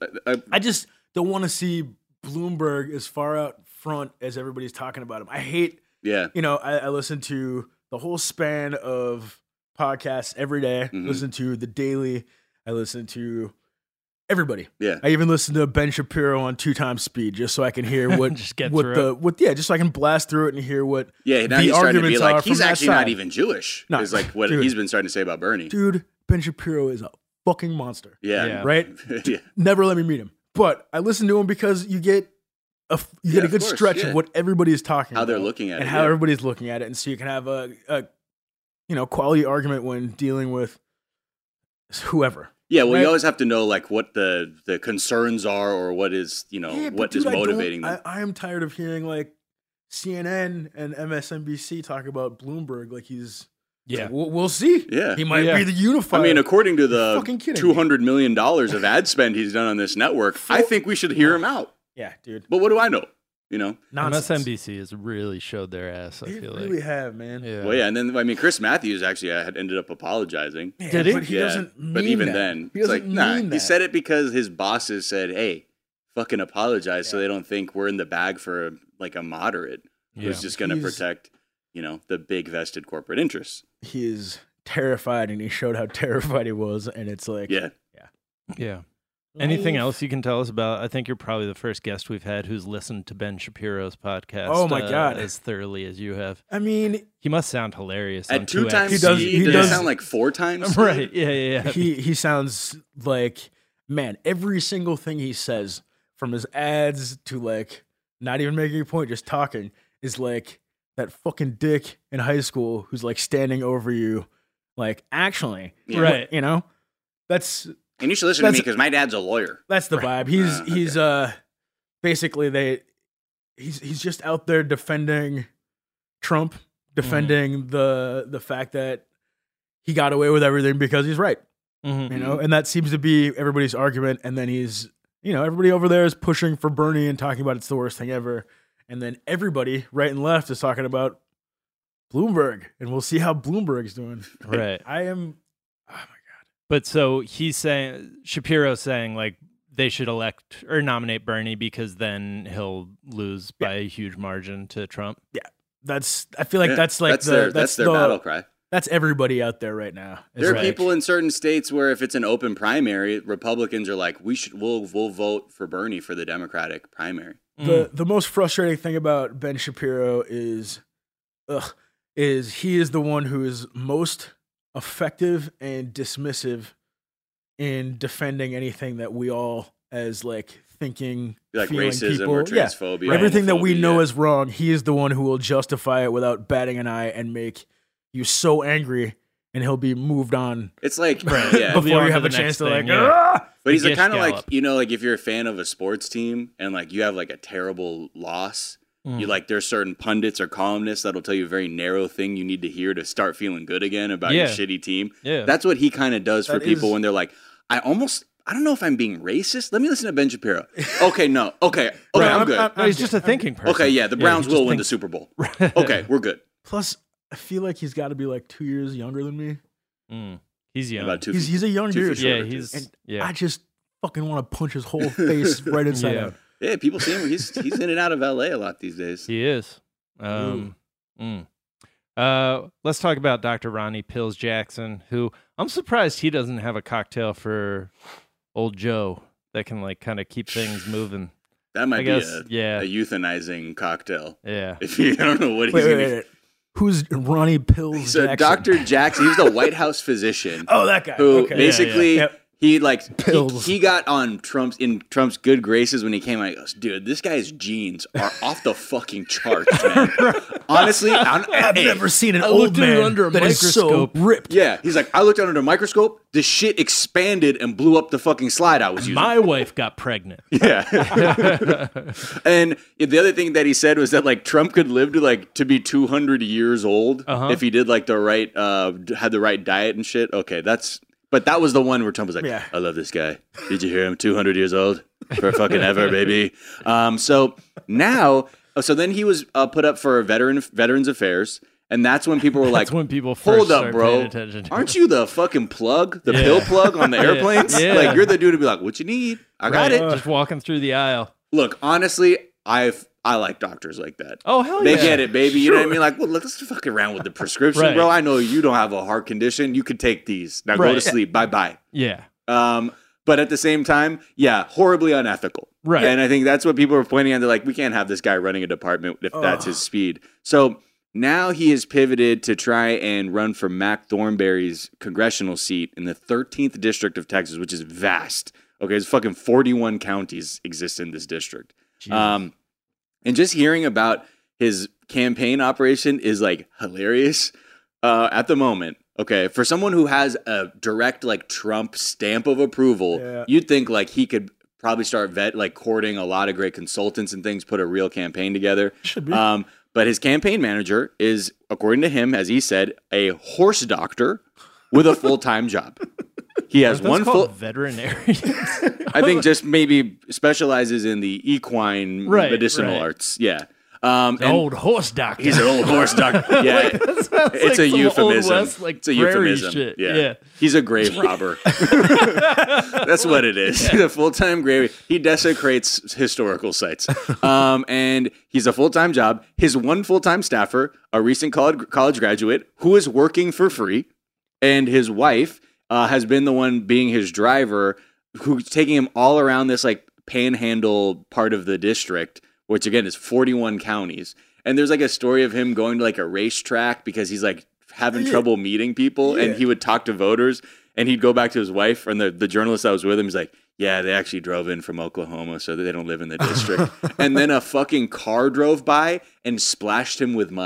Speaker 6: I just don't want to see Bloomberg as far out front as everybody's talking about him. I hate...
Speaker 5: Yeah.
Speaker 6: I listen to the whole span of podcasts every day. Listen to The Daily. I listen to... everybody.
Speaker 5: Yeah.
Speaker 6: I even listen to Ben Shapiro on 2x speed just so I can hear what
Speaker 4: just get
Speaker 6: what
Speaker 4: through
Speaker 6: the just so I can blast through it and hear what
Speaker 5: now
Speaker 6: the
Speaker 5: he's starting to be
Speaker 6: arguments are
Speaker 5: he's
Speaker 6: from that
Speaker 5: actually
Speaker 6: side.
Speaker 5: not even Jewish.
Speaker 6: No,
Speaker 5: is what he's been starting to say about Bernie.
Speaker 6: Dude, Ben Shapiro is a fucking monster.
Speaker 5: Yeah.
Speaker 6: Right?
Speaker 5: Yeah.
Speaker 6: Never let me meet him. But I listen to him because you get a good stretch of what everybody is talking about.
Speaker 5: How they're looking at it.
Speaker 6: And how everybody's looking at it. And so you can have a quality argument when dealing with whoever.
Speaker 5: Yeah, well, you always have to know what the concerns are or what is what is motivating them.
Speaker 6: I am tired of hearing CNN and MSNBC talk about Bloomberg he's we'll see.
Speaker 5: Yeah,
Speaker 6: he might be the unifier.
Speaker 5: I mean, according to the $200 million of ad spend he's done on this network, I think we should hear him out.
Speaker 6: Yeah, dude.
Speaker 5: But what do I know?
Speaker 4: MSNBC has really showed their ass. I feel
Speaker 6: like they really have, man.
Speaker 4: Yeah.
Speaker 5: Well, yeah, and then Chris Matthews actually had ended up apologizing.
Speaker 6: Yeah, did he? But he doesn't mean
Speaker 5: but even
Speaker 6: that.
Speaker 5: then,
Speaker 6: he
Speaker 5: it's
Speaker 6: doesn't mean that.
Speaker 5: He said it because his bosses said, "Hey, fucking apologize," so they don't think we're in the bag for a moderate who's just going to protect, the big vested corporate interests.
Speaker 6: He is terrified, and he showed how terrified he was, and it's
Speaker 4: yeah. Anything else you can tell us about? I think you're probably the first guest we've had who's listened to Ben Shapiro's podcast.
Speaker 6: Oh my God,
Speaker 4: as thoroughly as you have.
Speaker 6: I mean,
Speaker 4: he must sound hilarious.
Speaker 5: At 2x,
Speaker 6: he
Speaker 5: does sound like 4 times.
Speaker 4: Right? Yeah.
Speaker 6: He sounds like, man, every single thing he says, from his ads to not even making a point, just talking, is that fucking dick in high school who's standing over you, actually,
Speaker 4: right?
Speaker 6: That's.
Speaker 5: And you should listen to me because my dad's a lawyer.
Speaker 6: That's the vibe. He's basically he's just out there defending Trump, defending the fact that he got away with everything because he's right.
Speaker 4: Mm-hmm.
Speaker 6: You know, and that seems to be everybody's argument. And then everybody over there is pushing for Bernie and talking about it's the worst thing ever. And then everybody right and left is talking about Bloomberg, and we'll see how Bloomberg's doing.
Speaker 4: Right.
Speaker 6: Oh my God.
Speaker 4: But so Shapiro's saying like they should elect or nominate Bernie because then he'll lose by a huge margin to Trump.
Speaker 6: Yeah. I feel like that's their
Speaker 5: battle cry.
Speaker 6: That's everybody out there right now.
Speaker 5: There are people in certain states where if it's an open primary, Republicans are like, we'll vote for Bernie for the Democratic primary.
Speaker 6: The most frustrating thing about Ben Shapiro is he is the one who is most effective and dismissive in defending anything that we all as like thinking,
Speaker 5: like
Speaker 6: feeling
Speaker 5: racism
Speaker 6: people,
Speaker 5: or transphobia.
Speaker 6: Everything that we know is wrong, he is the one who will justify it without batting an eye and make you so angry, and he'll be moved on.
Speaker 5: It's like
Speaker 6: before you have a chance to
Speaker 5: But he's kind of like, like if you're a fan of a sports team and like you have like a terrible loss, you like there's certain pundits or columnists that'll tell you a very narrow thing you need to hear to start feeling good again about your shitty team.
Speaker 4: Yeah.
Speaker 5: That's what he kind of does for people when they're like, I don't know if I'm being racist. Let me listen to Ben Shapiro. Okay, no. Okay, I'm good.
Speaker 4: No, he's just a thinking person.
Speaker 5: Okay, yeah, the Browns will win the Super Bowl. Okay, we're good.
Speaker 6: Plus, I feel like he's got to be like 2 years younger than me.
Speaker 4: He's young.
Speaker 5: About
Speaker 6: he's a young dude. I just fucking want to punch his whole face right inside out.
Speaker 5: Yeah, people see him. He's in and out of LA a lot these days.
Speaker 4: He is. Let's talk about Dr. Ronnie Pills Jackson, who I'm surprised he doesn't have a cocktail for old Joe that can like kind of keep things moving.
Speaker 5: That might be a euthanizing cocktail.
Speaker 4: Yeah.
Speaker 5: If you, I don't know what he's
Speaker 6: wait. Who's Ronnie Pills
Speaker 5: So
Speaker 6: Jackson?
Speaker 5: Dr. Jackson, he was the White House physician.
Speaker 6: Oh, that guy.
Speaker 5: Who basically he
Speaker 6: Pills.
Speaker 5: he got on Trump's good graces when he came out. He goes, dude, this guy's genes are off the fucking charts, man. Honestly,
Speaker 6: I've never seen an old man
Speaker 4: under a
Speaker 6: that is so ripped.
Speaker 5: Yeah, he's like, I looked under a microscope. The shit expanded and blew up the fucking slide I was using.
Speaker 4: My wife got pregnant.
Speaker 5: Yeah. And the other thing that he said was that like Trump could live to be 200 years old if he did like the right had the right diet and shit. Okay, but that was the one where Trump was like, I love this guy. Did you hear him? 200 years old for fucking ever, baby. So then he was put up for Veterans Affairs. And that's when people were like,
Speaker 4: when people
Speaker 5: hold up, bro. Aren't you the fucking plug, the pill plug on the airplanes?
Speaker 4: Yeah.
Speaker 5: Like, you're the dude to be like, what you need? I got it.
Speaker 4: Just walking through the aisle.
Speaker 5: Look, honestly, I like doctors like that.
Speaker 4: Oh, hell
Speaker 5: They
Speaker 4: yeah.
Speaker 5: get it, baby. You know what I mean? Like, well, let's fuck around with the prescription, bro. I know you don't have a heart condition. You could take these. Now go to sleep. Bye-bye.
Speaker 4: Yeah.
Speaker 5: But at the same time, horribly unethical.
Speaker 4: Right.
Speaker 5: And I think that's what people are pointing at. They're like, we can't have this guy running a department if that's his speed. So now he has pivoted to try and run for Mac Thornberry's congressional seat in the 13th district of Texas, which is vast. Okay, it's fucking 41 counties exist in this district. And just hearing about his campaign operation is like hilarious at the moment. Okay, for someone who has a direct like Trump stamp of approval, you'd think like he could probably start courting a lot of great consultants and things, put a real campaign together.
Speaker 6: Should be.
Speaker 5: But his campaign manager is, according to him, as he said, a horse doctor with a full-time job. He has one
Speaker 4: veterinarian.
Speaker 5: I think just maybe specializes in the equine medicinal arts. Yeah.
Speaker 4: Old horse doctor.
Speaker 5: He's an old horse doctor. Yeah. It's a euphemism.
Speaker 4: Old West,
Speaker 5: it's a euphemism.
Speaker 4: Shit.
Speaker 5: Yeah. He's a grave robber. That's what it is. He's a full-time grave. He desecrates historical sites. And he's a full-time job. His one full-time staffer, a recent college graduate who is working for free, and his wife has been the one being his driver, who's taking him all around this like panhandle part of the district, which again is 41 counties. And there's like a story of him going to like a racetrack because he's like having trouble meeting people, and he would talk to voters, and he'd go back to his wife, and the journalist that was with him, he's like, yeah, they actually drove in from Oklahoma, so they don't live in the district. And then a fucking car drove by and splashed him with mud.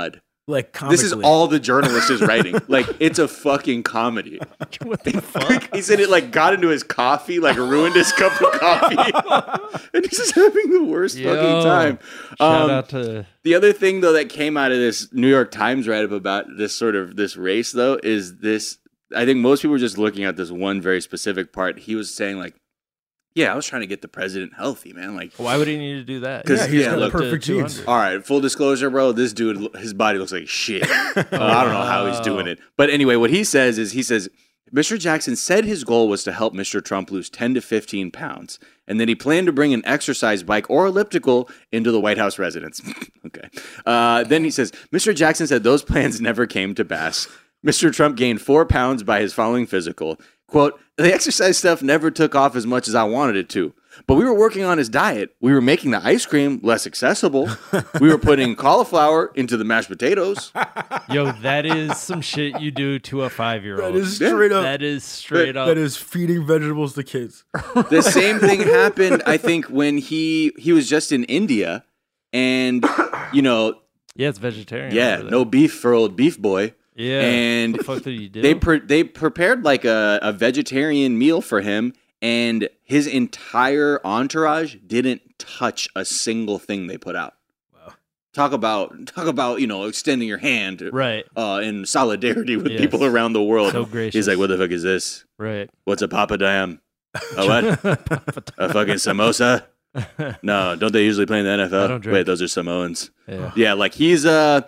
Speaker 6: Like comically.
Speaker 5: This is all the journalist is writing. Like, it's a fucking comedy.
Speaker 4: What the fuck?
Speaker 5: He said it like got into his coffee, like ruined his cup of coffee. And he's just having the worst fucking time.
Speaker 4: Shout out to...
Speaker 5: The other thing, though, that came out of this New York Times write-up about this race, though, is this. I think most people were just looking at this one very specific part. He was saying, like, yeah, I was trying to get the president healthy, man. Like,
Speaker 4: why would he need to do that?
Speaker 5: Because
Speaker 6: he's got perfect genes.
Speaker 5: All right, full disclosure, bro. This dude, his body looks like shit. I don't know how he's doing it. But anyway, what he says is, Mr. Jackson said his goal was to help Mr. Trump lose 10 to 15 pounds, and that he planned to bring an exercise bike or elliptical into the White House residence. Okay. Then he says, Mr. Jackson said those plans never came to pass. Mr. Trump gained 4 pounds by his following physical. Quote, the exercise stuff never took off as much as I wanted it to. But we were working on his diet. We were making the ice cream less accessible. We were putting cauliflower into the mashed potatoes.
Speaker 4: Yo, that is some shit you do to a 5-year-old.
Speaker 6: That is straight up.
Speaker 4: That is straight up.
Speaker 6: That is feeding vegetables to kids.
Speaker 5: The same thing happened, I think, when he was just in India. And, you know.
Speaker 4: Yeah, it's vegetarian.
Speaker 5: Yeah, no beef for old beef boy.
Speaker 4: Yeah.
Speaker 5: And
Speaker 4: what the fuck did you do?
Speaker 5: They prepared like a vegetarian meal for him, and his entire entourage didn't touch a single thing they put out. Wow. Talk about extending your hand
Speaker 4: right
Speaker 5: in solidarity with people around the world.
Speaker 4: So gracious.
Speaker 5: He's like, what the fuck is this?
Speaker 4: Right.
Speaker 5: What's a papadam? A what? A fucking samosa? No, don't they usually play in the NFL? Wait, those are Samoans. Yeah, like he's even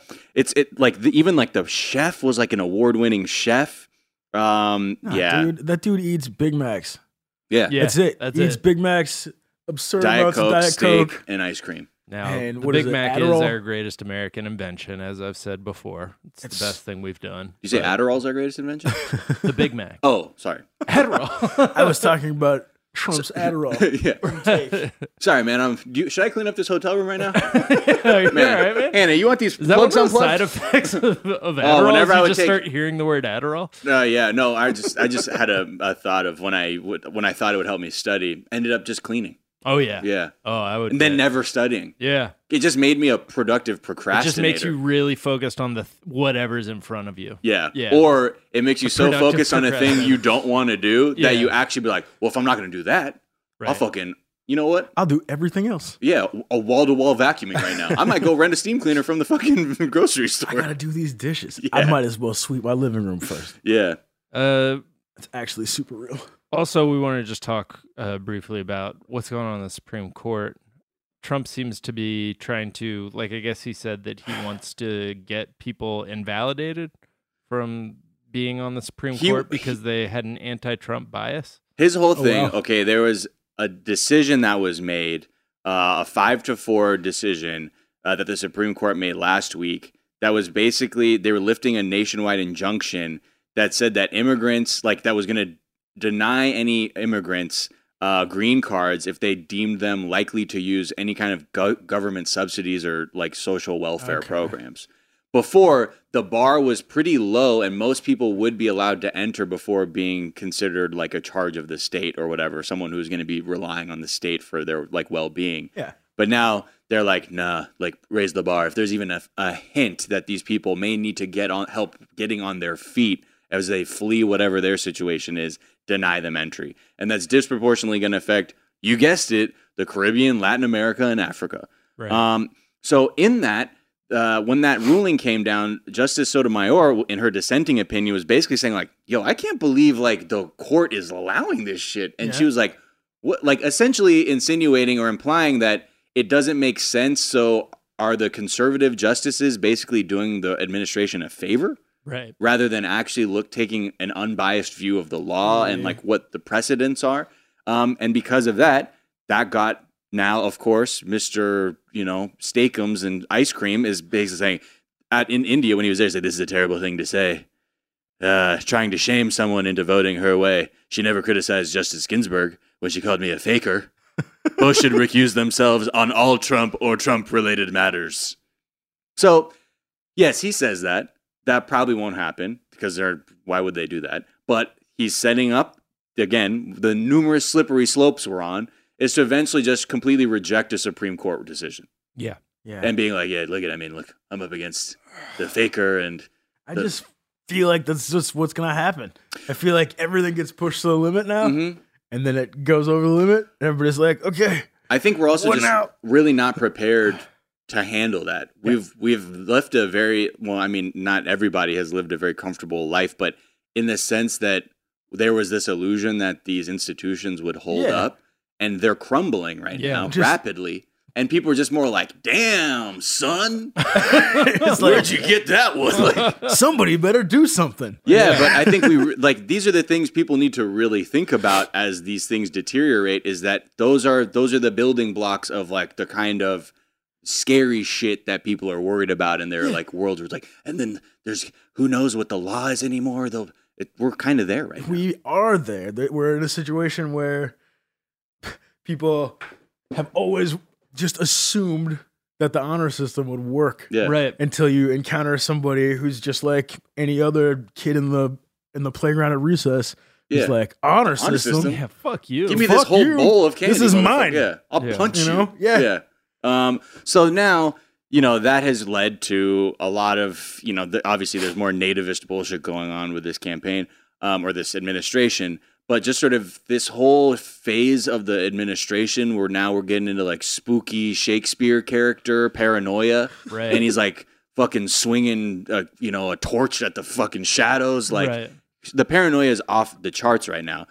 Speaker 5: the chef was like an award-winning chef.
Speaker 6: Dude, that dude eats Big Macs.
Speaker 5: Yeah.
Speaker 6: That's it. Eats Big Macs, absurd amounts of Diet
Speaker 5: steak,
Speaker 6: Coke,
Speaker 5: and ice cream.
Speaker 4: Now,
Speaker 6: and
Speaker 4: the Big Mac is our greatest American invention, as I've said before. It's the best thing we've done.
Speaker 5: You say Adderall's our greatest invention?
Speaker 4: The Big Mac.
Speaker 5: Oh, sorry.
Speaker 4: Adderall.
Speaker 6: I was talking about Trump's Adderall.
Speaker 5: Yeah. Sorry, man. Should I clean up this hotel room right now?
Speaker 4: You're man. All right, man.
Speaker 5: Anna, you want these
Speaker 4: Is that
Speaker 5: plugs
Speaker 4: one of the
Speaker 5: unplugged?
Speaker 4: side effects of Adderall?
Speaker 5: Whenever I would
Speaker 4: start hearing the word Adderall?
Speaker 5: Yeah, no. I just had a thought of when I thought it would help me study. Ended up just cleaning.
Speaker 4: Oh yeah.
Speaker 5: Yeah.
Speaker 4: Oh, I would.
Speaker 5: And then never studying.
Speaker 4: Yeah.
Speaker 5: It just made me a productive procrastinator.
Speaker 4: It just makes you really focused on the whatever's in front of you.
Speaker 5: Yeah.
Speaker 4: Yeah.
Speaker 5: Or it makes you so focused on a thing you don't want to do that you actually be like, well, if I'm not going to do that, I'll fucking, you know what?
Speaker 6: I'll do everything else.
Speaker 5: Yeah, a wall-to-wall vacuuming right now. I might go rent a steam cleaner from the fucking grocery store.
Speaker 6: I gotta do these dishes.
Speaker 5: Yeah.
Speaker 6: I might as well sweep my living room first.
Speaker 5: Yeah.
Speaker 6: It's actually super real.
Speaker 4: Also, we want to just talk briefly about what's going on in the Supreme Court. Trump seems to be trying to, I guess he said that he wants to get people invalidated from being on the Supreme Court because they had an anti-Trump bias.
Speaker 5: His whole thing, there was a decision that was made, a 5-4 decision that the Supreme Court made last week that was basically, they were lifting a nationwide injunction that said that immigrants, that was going to deny any immigrants green cards if they deemed them likely to use any kind of government subsidies or social welfare programs. Before, the bar was pretty low and most people would be allowed to enter before being considered a charge of the state or whatever, someone who's going to be relying on the state for their well-being.
Speaker 6: Yeah.
Speaker 5: But now they're nah, raise the bar. If there's even a hint that these people may need to help getting on their feet as they flee whatever their situation is, deny them entry. And that's disproportionately going to affect, you guessed it, the Caribbean, Latin America, and Africa.
Speaker 4: Right.
Speaker 5: So in that, when that ruling came down, Justice Sotomayor, in her dissenting opinion, was basically saying yo, I can't believe the court is allowing this shit. And she was like, what? Essentially insinuating or implying that it doesn't make sense. So are the conservative justices basically doing the administration a favor?
Speaker 4: Right.
Speaker 5: Rather than actually taking an unbiased view of the law and what the precedents are. And because of that got now, of course, Mr. Steakums and ice cream is basically saying in India when he was there, he said, this is a terrible thing to say. Trying to shame someone into voting her way. She never criticized Justice Ginsburg when she called me a faker. Both should recuse themselves on all Trump or Trump-related matters. So, yes, he says that. That probably won't happen because why would they do that? But he's setting up, again, the numerous slippery slopes we're on, is to eventually just completely reject a Supreme Court decision.
Speaker 4: Yeah.
Speaker 6: Yeah.
Speaker 5: And being look, I'm up against the faker and
Speaker 6: I just feel like that's just what's gonna happen. I feel like everything gets pushed to the limit now, and then it goes over the limit, and everybody's like, okay.
Speaker 5: I think we're also just really not prepared to handle that. We've lived a very not everybody has lived a very comfortable life, but in the sense that there was this illusion that these institutions would hold up, and they're crumbling right now rapidly. And people are just more like, damn, son. Where'd you get that one? Like,
Speaker 6: somebody better do something.
Speaker 5: Yeah, but I think these are the things people need to really think about as these things deteriorate, is that those are the building blocks of like the kind of scary shit that people are worried about in their like worlds. Where it's like, and then there's who knows what the law is anymore. We're kind of there right now.
Speaker 6: We are there. We're in a situation where people have always just assumed that the honor system would work,
Speaker 4: right?
Speaker 6: Until you encounter somebody who's just like any other kid in the playground at recess. He's like, honor system?
Speaker 4: Yeah, fuck you.
Speaker 5: Give me this whole bowl of candy.
Speaker 6: This is mine.
Speaker 5: Yeah, I'll punch you.
Speaker 6: Yeah.
Speaker 5: So now, that has led to a lot of, obviously there's more nativist bullshit going on with this campaign or this administration. But just sort of this whole phase of the administration where now we're getting into like spooky Shakespeare character paranoia.
Speaker 4: Right.
Speaker 5: And he's like fucking swinging, a torch at the fucking shadows. Like the paranoia is off the charts right now.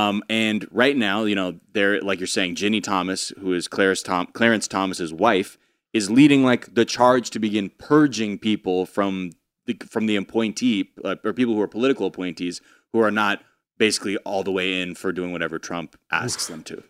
Speaker 5: And right now, they're like you're saying, Ginny Thomas, who is Clarence Thomas's wife, is leading like the charge to begin purging people from the appointee or people who are political appointees who are not basically all the way in for doing whatever Trump asks them to.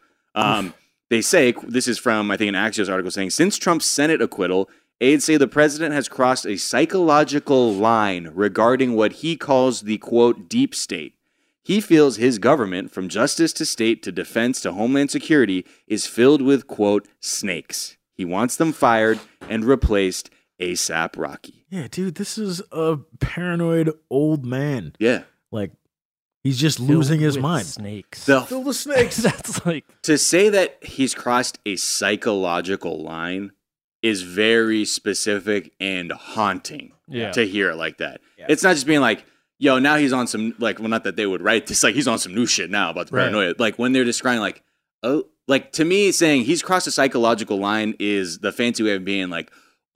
Speaker 5: They say, this is from, I think, an Axios article saying, since Trump's Senate acquittal, aides say the president has crossed a psychological line regarding what he calls the, quote, deep state. He feels his government, from justice to state to defense to homeland security, is filled with, quote, snakes. He wants them fired and replaced ASAP Rocky.
Speaker 6: Yeah, dude, this is a paranoid old man.
Speaker 5: Yeah.
Speaker 6: Like, he's just losing his mind.
Speaker 4: Snakes.
Speaker 6: Filled with snakes.
Speaker 4: That's like,
Speaker 5: to say that he's crossed a psychological line is very specific and haunting to hear it like that. Yeah. It's not just being like, yo, now he's on some, like, well, not that they would write this, like, he's on some new shit now about the paranoia. Right. Like, when they're describing, like, oh, like, to me, saying he's crossed a psychological line is the fancy way of being like,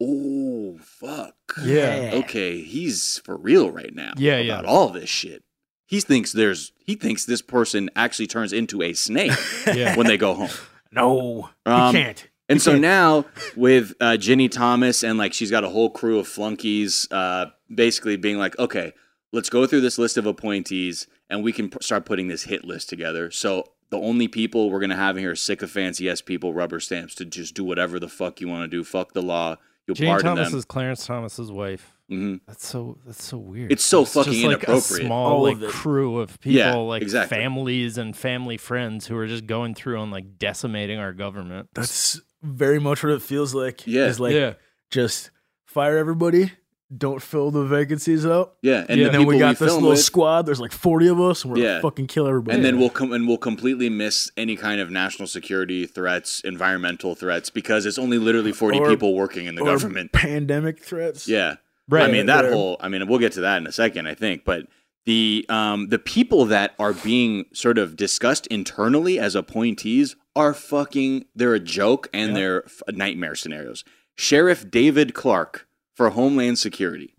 Speaker 5: oh, fuck.
Speaker 6: Yeah.
Speaker 5: Okay, he's for real right now about all this shit. He thinks this person actually turns into a snake when they go home.
Speaker 6: No, he can't.
Speaker 5: And so now with Ginny Thomas and like she's got a whole crew of flunkies basically being like, okay, let's go through this list of appointees and we can start putting this hit list together. So the only people we're going to have in here are sycophants, yes people, rubber stamps to just do whatever the fuck you want to do. Fuck the law. You'll
Speaker 4: Ginny
Speaker 5: pardon
Speaker 4: Thomas
Speaker 5: them.
Speaker 4: is Clarence Thomas's wife.
Speaker 5: Mm-hmm.
Speaker 4: That's so weird.
Speaker 5: It's so fucking
Speaker 4: just like
Speaker 5: inappropriate.
Speaker 4: A small crew of people,
Speaker 5: exactly.
Speaker 4: families and family friends who are just going through and like decimating our government.
Speaker 6: That's very much what it feels like.
Speaker 5: Yeah.
Speaker 6: Is like just fire everybody. Don't fill the vacancies out.
Speaker 5: Yeah,
Speaker 6: and then we got this little squad. There's like 40 of us, and we're gonna fucking kill everybody.
Speaker 5: And then we'll completely miss any kind of national security threats, environmental threats, because it's only literally 40 people working in the government.
Speaker 6: Pandemic threats.
Speaker 5: Yeah,
Speaker 4: right.
Speaker 5: I mean we'll get to that in a second, I think. But the people that are being sort of discussed internally as appointees are they're a joke and they're nightmare scenarios. Sheriff David Clark for Homeland Security.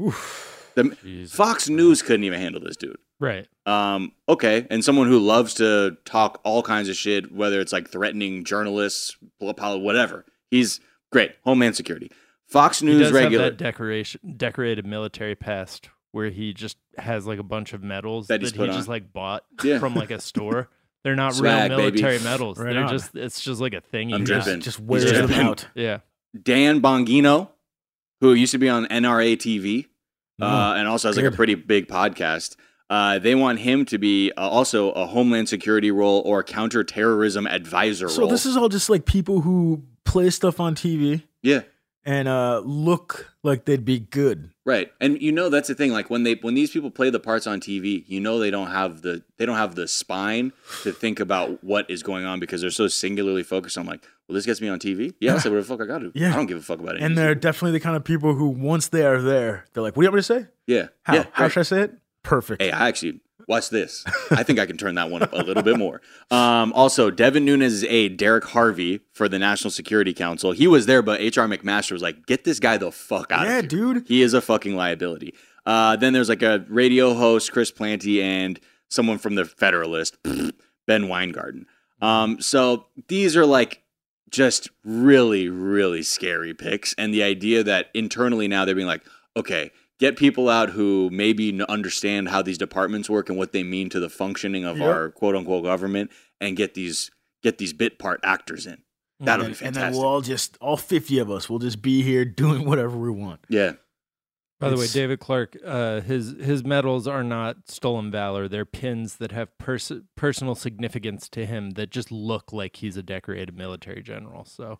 Speaker 5: Fox News couldn't even handle this dude.
Speaker 4: Right.
Speaker 5: Okay. And someone who loves to talk all kinds of shit, whether it's like threatening journalists, whatever. He's great. Homeland Security. Fox News regular.
Speaker 4: Have that decorated military past where he just has like a bunch of medals that he just like bought from like a store. They're not
Speaker 5: Swag,
Speaker 4: real military
Speaker 5: baby.
Speaker 4: medals.
Speaker 6: Right
Speaker 4: They're
Speaker 6: on.
Speaker 4: it's just like a thing.
Speaker 5: I'm dripping.
Speaker 6: Just wears them out.
Speaker 4: Yeah.
Speaker 5: Dan Bongino, who used to be on NRA TV and also has like a pretty big podcast. They want him to be also a Homeland Security role or a counterterrorism advisor role.
Speaker 6: So this is all just like people who play stuff on TV.
Speaker 5: Yeah.
Speaker 6: and look like they'd be good.
Speaker 5: Right. And that's the thing. Like when these people play the parts on TV, they don't have the spine to think about what is going on because they're so singularly focused on like, well, this gets me on TV. Yeah, I'll say whatever the fuck I got to. Yeah. I don't give a fuck about it.
Speaker 6: And they're definitely the kind of people who once they are there, they're like, what do you want me to say?
Speaker 5: Yeah.
Speaker 6: How should I say it? Perfect.
Speaker 5: Hey, I actually watch this. I think I can turn that one up a little bit more. Also, Devin Nunes' aide, Derek Harvey, for the National Security Council, he was there, but H.R. McMaster was like, get this guy the fuck out of here.
Speaker 6: Yeah, dude.
Speaker 5: He is a fucking liability. Then there's like a radio host, Chris Planty, and someone from the Federalist, Ben Weingarten. So these are like just really, really scary picks. And the idea that internally now they're being like, okay, get people out who maybe understand how these departments work and what they mean to the functioning of our quote unquote government, and get these bit part actors in. That'll be fantastic.
Speaker 6: And then we'll all 50 of us will just be here doing whatever we want.
Speaker 5: Yeah.
Speaker 4: By the way, David Clark, his medals are not stolen valor. They're pins that have personal significance to him that just look like he's a decorated military general. So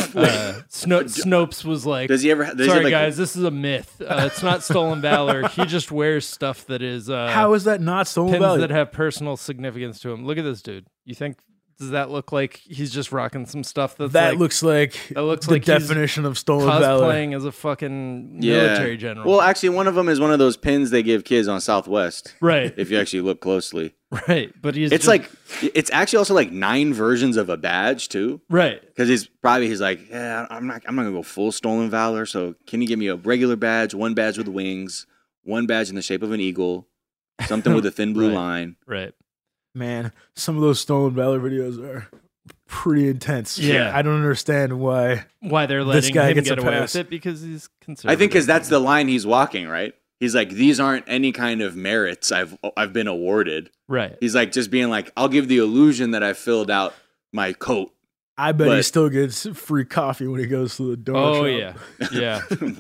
Speaker 4: Snopes was like, sorry, guys, this is a myth. It's not stolen valor. He just wears stuff that is...
Speaker 6: how is that not stolen valor?
Speaker 4: Pins that have personal significance to him. Look at this dude. You think... Does that look like he's just rocking some stuff that
Speaker 6: looks like the definition of stolen valor?
Speaker 4: Cosplaying as a fucking military general.
Speaker 5: Well, actually, one of them is one of those pins they give kids on Southwest.
Speaker 4: Right.
Speaker 5: If you actually look closely.
Speaker 4: Right. But it's
Speaker 5: actually also like 9 versions of a badge too.
Speaker 4: Right.
Speaker 5: Because he's like, yeah, I'm not gonna go full stolen valor. So can you give me a regular badge, one badge with wings, one badge in the shape of an eagle, something with a thin blue line.
Speaker 4: Right.
Speaker 6: Man, some of those stolen valor videos are pretty intense.
Speaker 4: Yeah.
Speaker 6: I don't understand why
Speaker 4: they're letting him get away with it, because he's conservative.
Speaker 5: I think because that's the line he's walking, right? He's like, these aren't any kind of merits I've been awarded.
Speaker 4: Right.
Speaker 5: He's like just being like, I'll give the illusion that I filled out my coat.
Speaker 6: I bet he still gets free coffee when he goes to the donut shop.
Speaker 4: Yeah.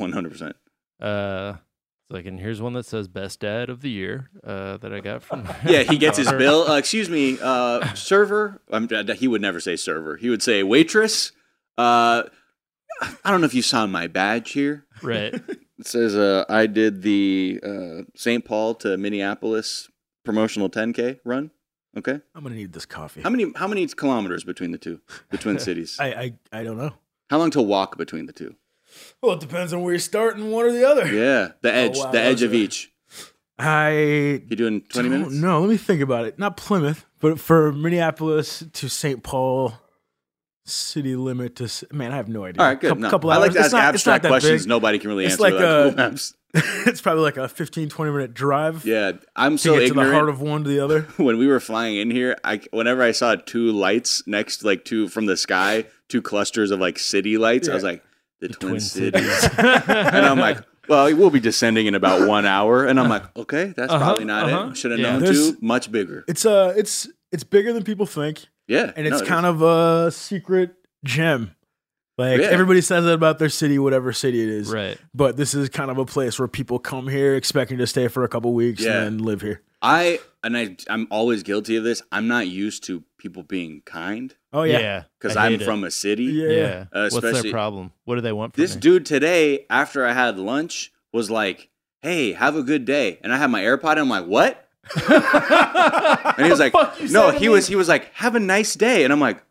Speaker 5: 100%.
Speaker 4: Like, and here's one that says best dad of the year that I got from.
Speaker 5: Yeah, he gets his bill. Excuse me, server. He would never say server. He would say waitress. I don't know if you saw my badge here.
Speaker 4: Right.
Speaker 5: It says I did the St. Paul to Minneapolis promotional 10K run. Okay.
Speaker 6: I'm gonna need this coffee.
Speaker 5: How many kilometers between the twin cities?
Speaker 6: I don't know.
Speaker 5: How long to walk between the two?
Speaker 6: Well, it depends on where you start and one or the other.
Speaker 5: Yeah, the edge of each.
Speaker 6: You
Speaker 5: doing 20 minutes?
Speaker 6: No, let me think about it. Not Plymouth, but for Minneapolis to St. Paul, city limit to... Man, I have no idea.
Speaker 5: All right, good. I like to ask abstract questions nobody can really answer.
Speaker 6: It's probably like a 15, 20-minute drive.
Speaker 5: Yeah, I'm so ignorant.
Speaker 6: To the heart of one to the other.
Speaker 5: When we were flying in here, whenever I saw 2 lights next, like from the sky, 2 clusters of like city lights, I was like, the Twin Cities. And I'm like, well, we'll be descending in about 1 hour. And I'm like, okay, that's probably not it. Should have known too. Much bigger.
Speaker 6: It's bigger than people think.
Speaker 5: Yeah.
Speaker 6: And it's kind of a secret gem. Like everybody says that about their city, whatever city it is.
Speaker 4: Right.
Speaker 6: But this is kind of a place where people come here expecting to stay for a couple weeks and then live here.
Speaker 5: I'm always guilty of this. I'm not used to people being kind.
Speaker 6: Oh, yeah.
Speaker 5: Because I'm from a city.
Speaker 4: Yeah. What's their problem? What do they want from
Speaker 5: this
Speaker 4: me?
Speaker 5: Dude today, after I had lunch, was like, hey, have a good day. And I had my AirPod, and I'm like, what? And he was like, no, he was like, have a nice day. And I'm like,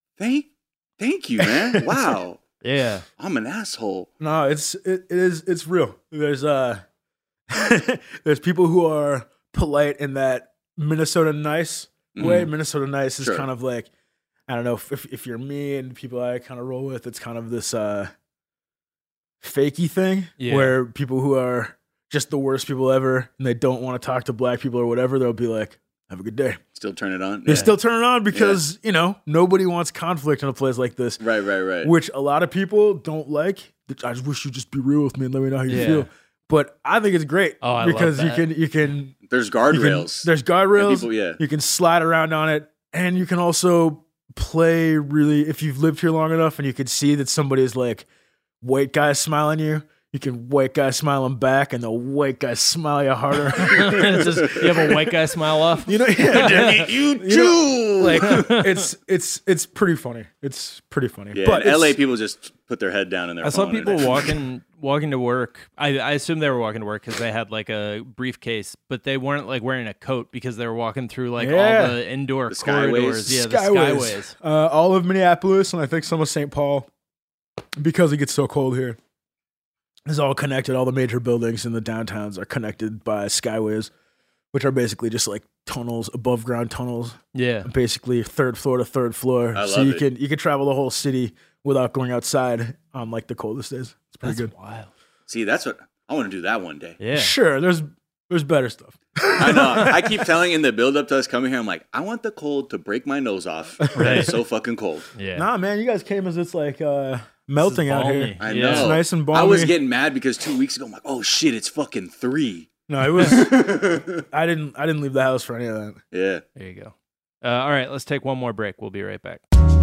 Speaker 5: thank you, man. Wow.
Speaker 4: Yeah.
Speaker 5: I'm an asshole.
Speaker 6: No, it's real. There's there's people who are polite in that Minnesota nice way. Minnesota nice is kind of like, I don't know, if you're me and people I kind of roll with, it's kind of this fakey thing where people who are just the worst people ever and they don't want to talk to black people or whatever, they'll be like, have a good day.
Speaker 5: Still turn it on?
Speaker 6: They still turn it on because, nobody wants conflict in a place like this.
Speaker 5: Right.
Speaker 6: Which a lot of people don't like. I just wish you'd just be real with me and let me know how you feel. But I think it's great because you can.
Speaker 5: There's guardrails.
Speaker 6: There's guardrails. You can slide around on it, and you can also play really. If you've lived here long enough, and you can see that somebody is like white guy smiling you, you can white guy smile them back, and the white guy smile you harder.
Speaker 4: You have a white guy smile off.
Speaker 5: you too.
Speaker 6: Like it's pretty funny. It's pretty funny.
Speaker 5: Yeah,
Speaker 6: but
Speaker 5: LA people just put their head down in their
Speaker 4: I saw
Speaker 5: phone
Speaker 4: people
Speaker 5: and
Speaker 4: walking to work. I assume they were walking to work because they had like a briefcase, but they weren't like wearing a coat because they were walking through like all the indoor corridors.
Speaker 5: Skyways.
Speaker 4: Yeah, the skyways.
Speaker 6: All of Minneapolis and I think some of St. Paul, because it gets so cold here, is all connected. All the major buildings in the downtowns are connected by skyways, which are basically just like tunnels, above ground tunnels.
Speaker 4: Yeah,
Speaker 6: basically third floor to third floor.
Speaker 5: I
Speaker 6: So
Speaker 5: love
Speaker 6: you
Speaker 5: it.
Speaker 6: can travel the whole city without going outside on like the coldest days. It's pretty
Speaker 4: that's
Speaker 6: good.
Speaker 4: wild.
Speaker 5: See, that's what I want to do that one day.
Speaker 4: Yeah,
Speaker 6: Sure, there's better stuff.
Speaker 5: I know. I keep telling in the build up to us coming here, I'm like, I want the cold to break my nose off.
Speaker 4: Right.
Speaker 5: It's so fucking cold.
Speaker 4: yeah.
Speaker 6: Nah, man, you guys came as it's like melting out
Speaker 4: balmy.
Speaker 6: here.
Speaker 5: I
Speaker 4: Yeah.
Speaker 5: know.
Speaker 6: It's nice and balmy.
Speaker 5: I was getting mad because 2 weeks ago, I'm like, oh shit, it's fucking 3.
Speaker 6: No, it was. I didn't leave the house for any of that.
Speaker 5: Yeah.
Speaker 4: There you go. All right, let's take one more break. We'll be right back.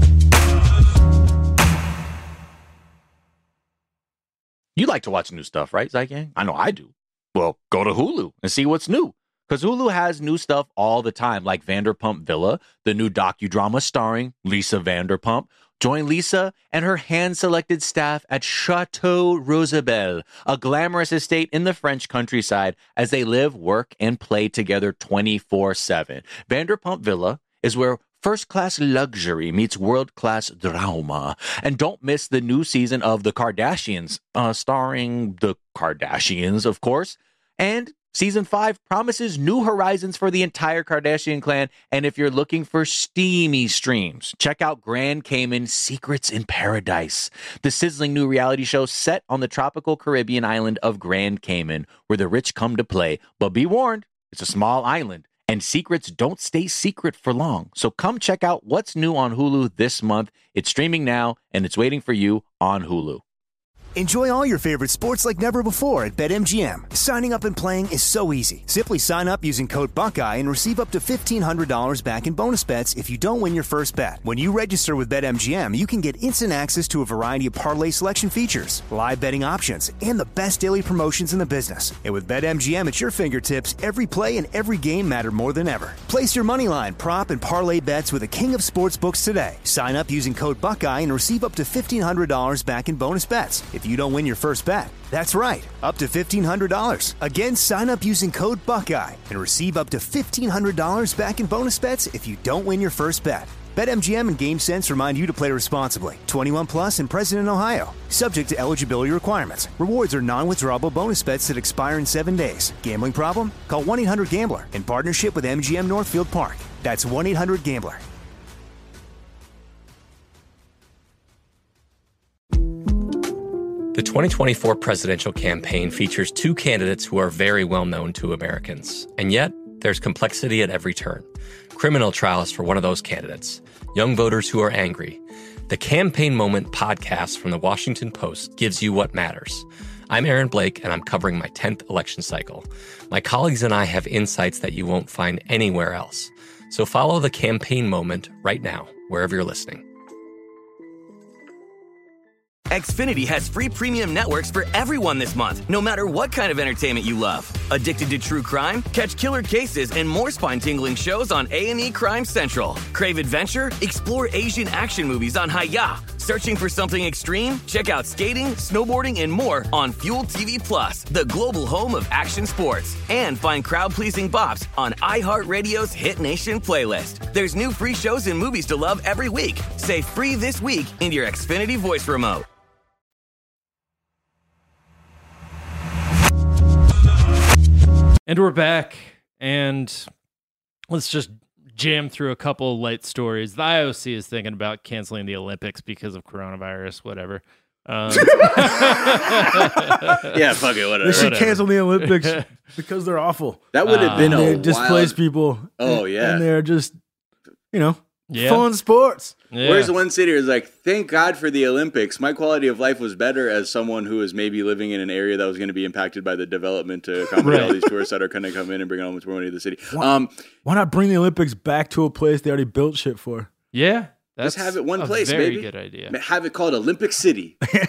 Speaker 2: You like to watch new stuff, right, Zygang? I know I do. Well, go to Hulu and see what's new. Because Hulu has new stuff all the time, like Vanderpump Villa, the new docudrama starring Lisa Vanderpump. Join Lisa and her hand-selected staff at Chateau Rosabelle, a glamorous estate in the French countryside, as they live, work, and play together 24/7. Vanderpump Villa is where first-class luxury meets world-class drama. And don't miss the new season of The Kardashians, starring the Kardashians, of course. And Season 5 promises new horizons for the entire Kardashian clan. And if you're looking for steamy streams, check out Grand Cayman Secrets in Paradise, the sizzling new reality show set on the tropical Caribbean island of Grand Cayman, where the rich come to play. But be warned, it's a small island, and secrets don't stay secret for long. So come check out what's new on Hulu this month. It's streaming now, and it's waiting for you on Hulu.
Speaker 3: Enjoy all your favorite sports like never before at BetMGM. Signing up and playing is so easy. Simply sign up using code Buckeye and receive up to $1,500 back in bonus bets if you don't win your first bet. When you register with BetMGM, you can get instant access to a variety of parlay selection features, live betting options, and the best daily promotions in the business. And with BetMGM at your fingertips, every play and every game matter more than ever. Place your moneyline, prop, and parlay bets with the king of sportsbooks today. Sign up using code Buckeye and receive up to $1,500 back in bonus bets if you don't win your first bet. That's right, up to $1,500. Again, sign up using code Buckeye and receive up to $1,500 back in bonus bets if you don't win your first bet. BetMGM and GameSense remind you to play responsibly. 21 plus and present in Ohio. Subject to eligibility requirements. Rewards are non-withdrawable bonus bets that expire in 7 days. Gambling problem? Call 1-800-GAMBLER in partnership with MGM Northfield Park. That's 1-800-GAMBLER.
Speaker 10: The 2024 presidential campaign features two candidates who are very well known to Americans. And yet, there's complexity at every turn. Criminal trials for one of those candidates. Young voters who are angry. The Campaign Moment podcast from the Washington Post gives you what matters. I'm Aaron Blake, and I'm covering my 10th election cycle. My colleagues and I have insights that you won't find anywhere else. So follow The Campaign Moment right now, wherever you're listening.
Speaker 8: Xfinity has free premium networks for everyone this month, no matter what kind of entertainment you love. Addicted to true crime? Catch killer cases and more spine-tingling shows on A&E Crime Central. Crave adventure? Explore Asian action movies on Hi-YAH. Searching for something extreme? Check out skating, snowboarding, and more on Fuel TV Plus, the global home of action sports. And find crowd-pleasing bops on iHeartRadio's Hit Nation playlist. There's new free shows and movies to love every week. Say free this week in your Xfinity voice remote.
Speaker 4: And we're back, and let's just jam through a couple light stories. The IOC is thinking about canceling the Olympics because of coronavirus, whatever.
Speaker 5: Yeah, fuck it, whatever.
Speaker 6: They should cancel the Olympics because they're awful.
Speaker 5: That would have been
Speaker 6: They
Speaker 5: a
Speaker 6: displace
Speaker 5: wild...
Speaker 6: people.
Speaker 5: Oh, yeah.
Speaker 6: And they're just, fun sports.
Speaker 4: Yeah.
Speaker 5: Where's the one city who's like, thank God for the Olympics. My quality of life was better as someone who was maybe living in an area that was going to be impacted by the development to accommodate all these tourists that are going to come in and bring home more money to the city.
Speaker 6: Why not bring the Olympics back to a place they already built shit for?
Speaker 4: Yeah. That's
Speaker 5: just have it one
Speaker 4: a
Speaker 5: place,
Speaker 4: very
Speaker 5: baby.
Speaker 4: good idea.
Speaker 5: Have it called Olympic City.
Speaker 6: Yeah.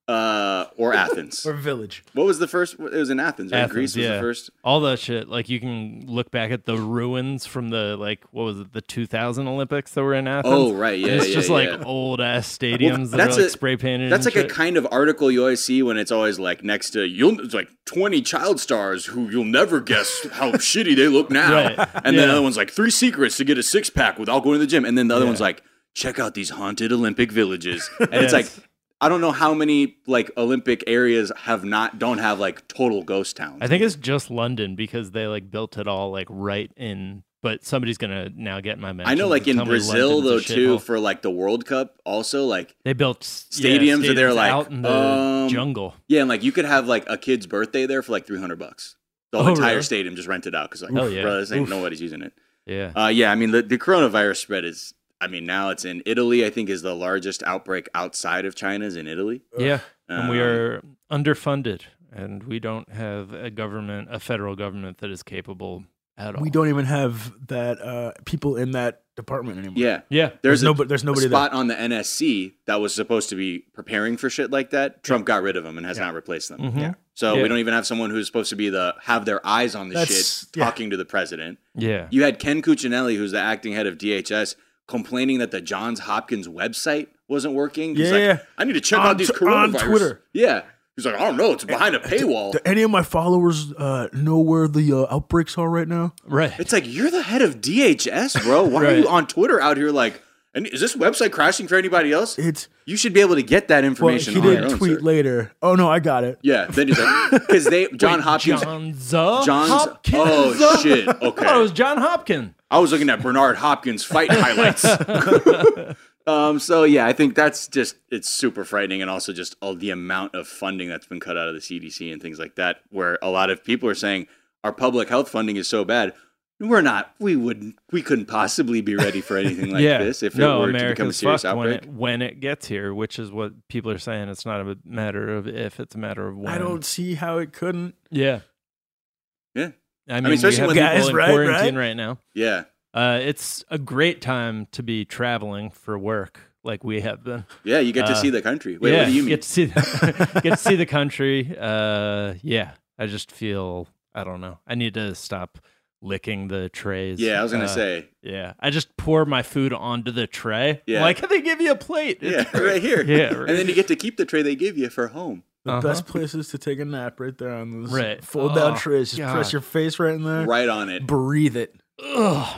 Speaker 5: Or Athens.
Speaker 6: Or Village.
Speaker 5: What was the first? It was in Athens, right?
Speaker 4: Athens,
Speaker 5: Greece was the first.
Speaker 4: All that shit. Like, you can look back at the ruins from the, like, what was it, the 2000 Olympics that were in Athens?
Speaker 5: Oh, right. Yeah,
Speaker 4: it's just like old-ass stadiums that are, like, spray painted.
Speaker 5: That's
Speaker 4: like
Speaker 5: a kind of article you always see when it's always, like, next to, it's like 20 child stars who you'll never guess how shitty they look now.
Speaker 4: Right.
Speaker 5: And then the other one's like, 3 secrets to get a six-pack without going to the gym. And then the other one's like, check out these haunted Olympic villages. And it's like, I don't know how many like Olympic areas don't have like total ghost towns.
Speaker 4: I think it's just London because they like built it all like right in. But somebody's gonna now get my mention.
Speaker 5: I know, like in Brazil though too, for like the World Cup, also like
Speaker 4: they built
Speaker 5: stadiums that they're like
Speaker 4: out in the jungle.
Speaker 5: Yeah, and like you could have like a kid's birthday there for like $300. The whole entire stadium just rented out because like, bro, this ain't nobody's using it.
Speaker 4: Yeah,
Speaker 5: yeah. I mean, the coronavirus spread is. I mean, now it's in Italy. I think is the largest outbreak outside of China is in Italy.
Speaker 4: Yeah, and we are underfunded, and we don't have a federal government that is capable at all.
Speaker 6: We don't even have that people in that department anymore.
Speaker 5: Yeah.
Speaker 6: There's nobody
Speaker 5: spot
Speaker 6: there.
Speaker 5: on the NSC that was supposed to be preparing for shit like that. Trump got rid of them and has not replaced them.
Speaker 4: Mm-hmm.
Speaker 6: Yeah.
Speaker 5: So we don't even have someone who's supposed to be have their eyes on the shit talking to the president.
Speaker 4: Yeah.
Speaker 5: You had Ken Cuccinelli, who's the acting head of DHS, complaining that the Johns Hopkins website wasn't working. He's like, I need to check out these coronavirus.
Speaker 6: On Twitter.
Speaker 5: Yeah. He's like, I don't know. It's behind a paywall.
Speaker 6: Do any of my followers know where the outbreaks are right now?
Speaker 4: Right.
Speaker 5: It's like, you're the head of DHS, bro. Why are you on Twitter out here like, and is this website crashing for anybody else? You should be able to get that information.
Speaker 6: Well, he did tweet later. Oh no, I got it.
Speaker 5: Yeah, then he's like, because John Hopkins.
Speaker 4: Hopkins.
Speaker 5: Oh shit. Okay.
Speaker 4: I thought it was John Hopkins.
Speaker 5: I was looking at Bernard Hopkins fight highlights. So yeah, I think that's it's super frightening, and also just all the amount of funding that's been cut out of the CDC and things like that, where a lot of people are saying our public health funding is so bad. We couldn't possibly be ready for anything like this if it were to become a serious outbreak.
Speaker 4: When it gets here, which is what people are saying. It's not a matter of if, it's a matter of when.
Speaker 6: I don't see how it couldn't.
Speaker 4: Yeah.
Speaker 5: Yeah.
Speaker 4: I mean
Speaker 5: especially
Speaker 4: we have
Speaker 5: when
Speaker 4: people in quarantine right now.
Speaker 5: Yeah.
Speaker 4: It's a great time to be traveling for work, like we have been.
Speaker 5: Yeah, you get to see the country. Wait, what do you mean?
Speaker 4: Get to see the country. Yeah, I just feel, I don't know. I need to stop licking the trays.
Speaker 5: Yeah, I was gonna say.
Speaker 4: Yeah, I just pour my food onto the tray.
Speaker 5: Yeah.
Speaker 4: Why can't they give you a plate?
Speaker 5: Right here.
Speaker 4: Yeah, right.
Speaker 5: And then you get to keep the tray they give you for home.
Speaker 6: The best places to take a nap right there on those fold
Speaker 4: Oh,
Speaker 6: down trays. Just
Speaker 4: God.
Speaker 6: press your face right in there.
Speaker 5: Right on it.
Speaker 6: Breathe it.
Speaker 4: Ugh.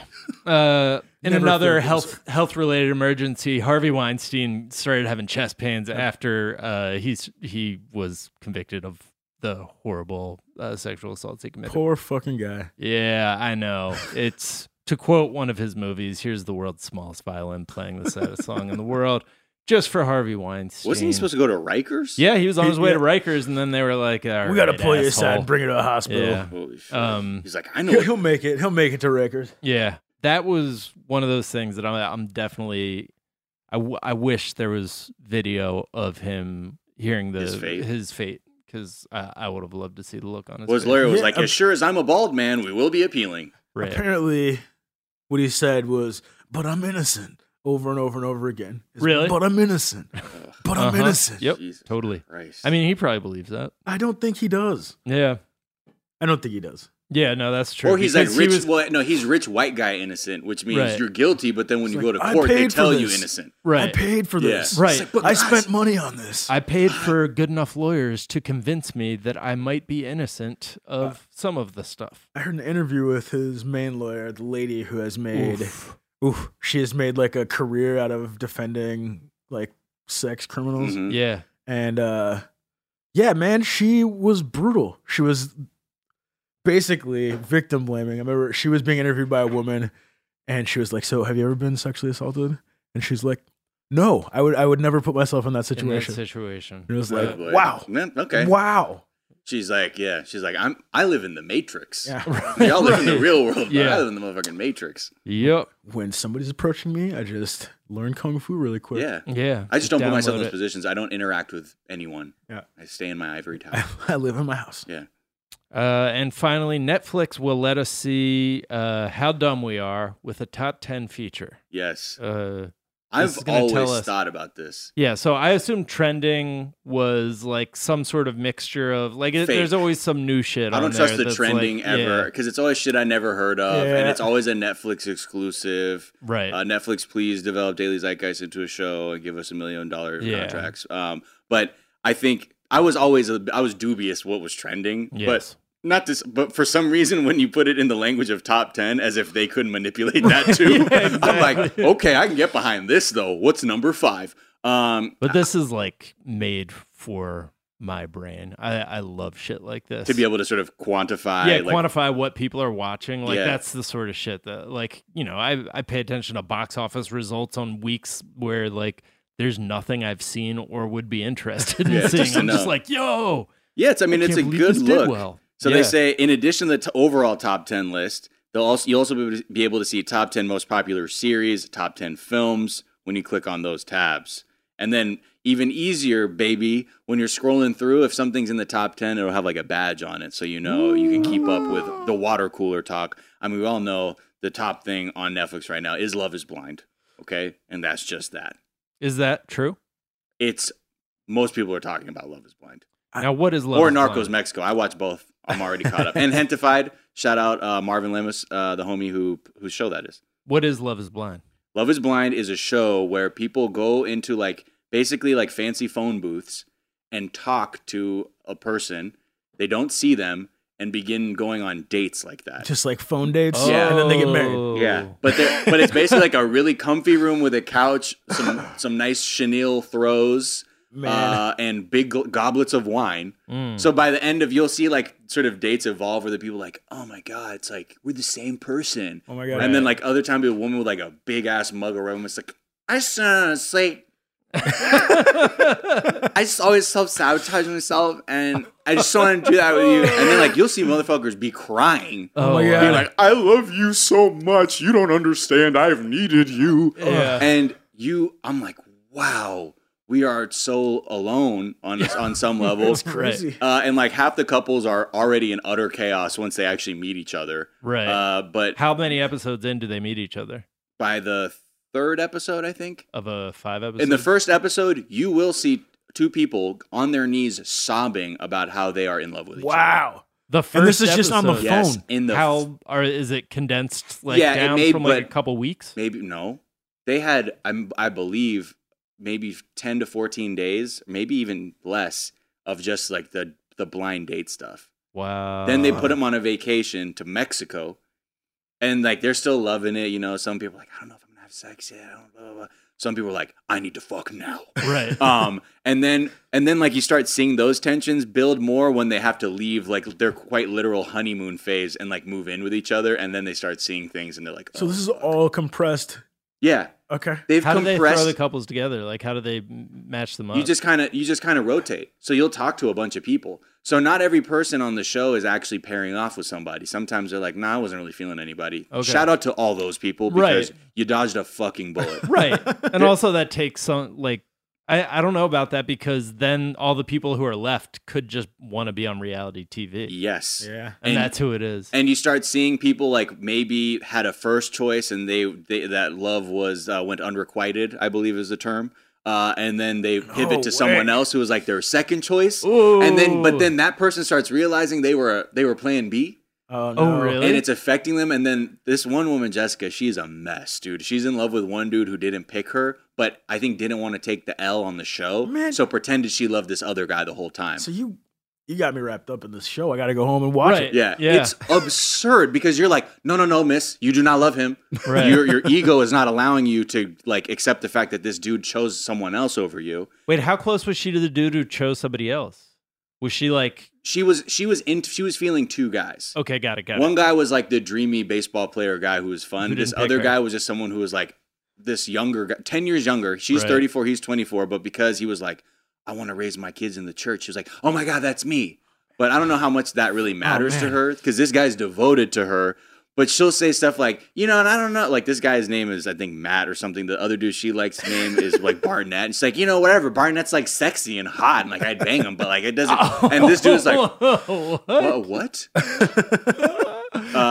Speaker 4: In another health related emergency, Harvey Weinstein started having chest pains after he was convicted of the horrible sexual assaults he committed.
Speaker 6: Poor fucking guy.
Speaker 4: Yeah, I know. It's, to quote one of his movies, here's the world's smallest violin playing the saddest song in the world, just for Harvey Weinstein.
Speaker 5: Wasn't he supposed to go to Rikers?
Speaker 4: Yeah, he was on his way to Rikers, and then they were like,
Speaker 6: we got to pull you aside and bring you to a hospital.
Speaker 4: Yeah.
Speaker 5: Holy shit. He's like, I know.
Speaker 6: He'll make it. He'll make it to Rikers.
Speaker 4: Yeah, that was one of those things that I'm definitely. I wish there was video of him hearing his fate, because I would have loved to see the look on his face.
Speaker 5: His lawyer was like, as sure as I'm a bald man, we will be appealing.
Speaker 4: Right.
Speaker 6: Apparently, what he said was, but I'm innocent, over and over and over again.
Speaker 4: Really?
Speaker 6: But I'm innocent. But I'm innocent.
Speaker 4: Yep,
Speaker 5: Jesus
Speaker 4: totally.
Speaker 5: Christ.
Speaker 4: I mean, he probably believes that.
Speaker 6: I don't think he does.
Speaker 4: Yeah.
Speaker 6: I don't think he does.
Speaker 4: Yeah, no, that's true.
Speaker 5: Or he's like
Speaker 4: because
Speaker 5: rich. He's rich white guy innocent, which means
Speaker 4: Right.
Speaker 5: you're guilty. But then when you go to
Speaker 6: I
Speaker 5: court, they
Speaker 6: paid for
Speaker 5: tell you
Speaker 6: this.
Speaker 5: innocent.
Speaker 4: Right.
Speaker 6: I paid for this.
Speaker 5: Yeah.
Speaker 4: Right.
Speaker 5: It's like,
Speaker 6: I spent money on this.
Speaker 4: I paid for good enough lawyers to convince me that I might be innocent of some of the stuff.
Speaker 6: I heard an interview with his main lawyer, the lady who has made, she has made like a career out of defending like sex criminals.
Speaker 5: Mhm.
Speaker 4: Yeah.
Speaker 6: And yeah, man, she was brutal. She was basically victim blaming. I remember she was being interviewed by a woman, and she was like, "So, have you ever been sexually assaulted?" And she's like, "No, I would never put myself in that situation." And it was like,
Speaker 5: Boy.
Speaker 6: "Wow,
Speaker 5: Man, okay.
Speaker 6: wow."
Speaker 5: She's like, I live in the Matrix.
Speaker 6: Yeah.
Speaker 5: Y'all live in the real world, but
Speaker 4: Yeah.
Speaker 5: I live in the motherfucking Matrix.
Speaker 4: Yep.
Speaker 6: When somebody's approaching me, I just learn kung fu really quick.
Speaker 5: Yeah.
Speaker 4: Yeah.
Speaker 5: I just don't put myself in
Speaker 4: Download
Speaker 5: those
Speaker 4: it.
Speaker 5: positions. I don't interact with anyone.
Speaker 6: Yeah.
Speaker 5: I stay in my ivory tower.
Speaker 6: I live in my house.
Speaker 5: Yeah.
Speaker 4: And finally, Netflix will let us see how dumb we are with a top 10 feature.
Speaker 5: Yes. I've always thought about this.
Speaker 4: Yeah, so I assume trending was like some sort of mixture of like there's always some new shit.
Speaker 5: I don't trust the trending ever because it's always shit I never heard of, and it's always a Netflix exclusive.
Speaker 4: Right.
Speaker 5: Netflix, please develop Daily Zeitgeist into a show and give us $1 million contracts. But I think I was dubious what was trending, but. But for some reason, when you put it in the language of top 10, as if they couldn't manipulate that too, exactly. I'm like, okay, I can get behind this though. What's number 5?
Speaker 4: But this is like made for my brain. I love shit like this.
Speaker 5: To be able to sort of quantify.
Speaker 4: Quantify what people are watching. Like that's the sort of shit that, like, you know, I pay attention to box office results on weeks where like there's nothing I've seen or would be interested in seeing. I'm just like, yo.
Speaker 5: Yeah, it's a good look. So they say, in addition to the overall top 10 list, you'll also be able to see top 10 most popular series, top 10 films when you click on those tabs. And then even easier, baby, when you're scrolling through, if something's in the top 10, it'll have like a badge on it. So you know you can keep up with the water cooler talk. I mean, we all know the top thing on Netflix right now is Love is Blind. Okay? And that's just that.
Speaker 4: Is that true?
Speaker 5: Most people are talking about Love is Blind.
Speaker 4: Now, what is Love
Speaker 5: or
Speaker 4: is
Speaker 5: Narcos
Speaker 4: Blind?
Speaker 5: Mexico. I watch both. I'm already caught up. And Hentified. Shout out Marvin Lemus, the homie whose show that is.
Speaker 4: What is Love is Blind?
Speaker 5: Love is Blind is a show where people go into basically fancy phone booths and talk to a person. They don't see them and begin going on dates like that.
Speaker 6: Just like phone dates?
Speaker 5: Yeah.
Speaker 6: And then they get married.
Speaker 5: Yeah. But it's basically like a really comfy room with a couch, some nice chenille throws. And big goblets of wine. So by the end you'll see sort of dates evolve where the people are like, oh my God, it's like we're the same person.
Speaker 6: Oh my God.
Speaker 5: And then other time be a woman with a big ass mug of rum. It's like, I just want to say, I just always self-sabotage myself and I just want to do that with you. And then you'll see motherfuckers be crying.
Speaker 6: Oh my God.
Speaker 5: Be like, I love you so much. You don't understand. I've needed you.
Speaker 4: Yeah.
Speaker 5: And I'm like, wow. We are so alone on some level.
Speaker 6: It's crazy.
Speaker 5: And half the couples are already in utter chaos once they actually meet each other.
Speaker 4: Right.
Speaker 5: But
Speaker 4: how many episodes in do they meet each other?
Speaker 5: By the 3rd episode, I think.
Speaker 4: Of a 5 episode?
Speaker 5: In the first episode, you will see 2 people on their knees sobbing about how they are in love with each other.
Speaker 6: Wow.
Speaker 4: The first
Speaker 6: and this is just on the
Speaker 5: yes,
Speaker 6: phone.
Speaker 4: Is it condensed down from a couple weeks?
Speaker 5: Maybe, no. They had, I believe, maybe 10 to 14 days, maybe even less, of just the blind date stuff.
Speaker 4: Wow.
Speaker 5: Then they put them on a vacation to Mexico, and they're still loving it. You know, some people are like, I don't know if I'm gonna have sex yet. Blah, blah, blah. Some people are like, I need to fuck now.
Speaker 4: Right.
Speaker 5: And then you start seeing those tensions build more when they have to leave their quite literal honeymoon phase and move in with each other, and then they start seeing things, and they're like, oh,
Speaker 6: so this is all compressed.
Speaker 5: Yeah.
Speaker 6: Okay.
Speaker 4: How do they throw the couples together? How do they match them up?
Speaker 5: You just kind of rotate. So you'll talk to a bunch of people. So not every person on the show is actually pairing off with somebody. Sometimes they're like, nah, I wasn't really feeling anybody. Okay. Shout out to all those people because you dodged a fucking bullet.
Speaker 4: Right. And also that takes some I don't know about that because then all the people who are left could just want to be on reality TV.
Speaker 5: Yes.
Speaker 6: Yeah.
Speaker 4: And that's who it is.
Speaker 5: And you start seeing people maybe had a first choice and they that love was went unrequited, I believe is the term. And then they pivot to someone else who was their second choice.
Speaker 4: Ooh.
Speaker 5: But then that person starts realizing they were playing B.
Speaker 6: Oh, no.
Speaker 4: Oh, really?
Speaker 5: And it's affecting them. And then this one woman, Jessica, she's a mess, dude. She's in love with one dude who didn't pick her, but I think didn't want to take the L on the show.
Speaker 6: Man.
Speaker 5: So pretended she loved this other guy the whole time.
Speaker 6: So you got me wrapped up in this show. I got to go home and watch it.
Speaker 5: Yeah. It's absurd because you're like, no, miss, you do not love him.
Speaker 4: Right.
Speaker 5: Your ego is not allowing you to accept the fact that this dude chose someone else over you.
Speaker 4: Wait, how close was she to the dude who chose somebody else? Was she
Speaker 5: She was feeling 2 guys.
Speaker 4: Okay, got it.
Speaker 5: One guy was the dreamy baseball player guy who was fun. This other
Speaker 4: her.
Speaker 5: guy was just someone who was this younger guy, 10 years younger. She's 34, he's 24, but because he was I want to raise my kids in the church, she was like, oh my God, that's me. But I don't know how much that really matters to her because this guy's devoted to her. But she'll say stuff and I don't know. This guy's name is, I think, Matt or something. The other dude she likes' name is Barnett. And she's whatever. Barnett's sexy and hot. And I'd bang him, but it doesn't. And this dude's like, what?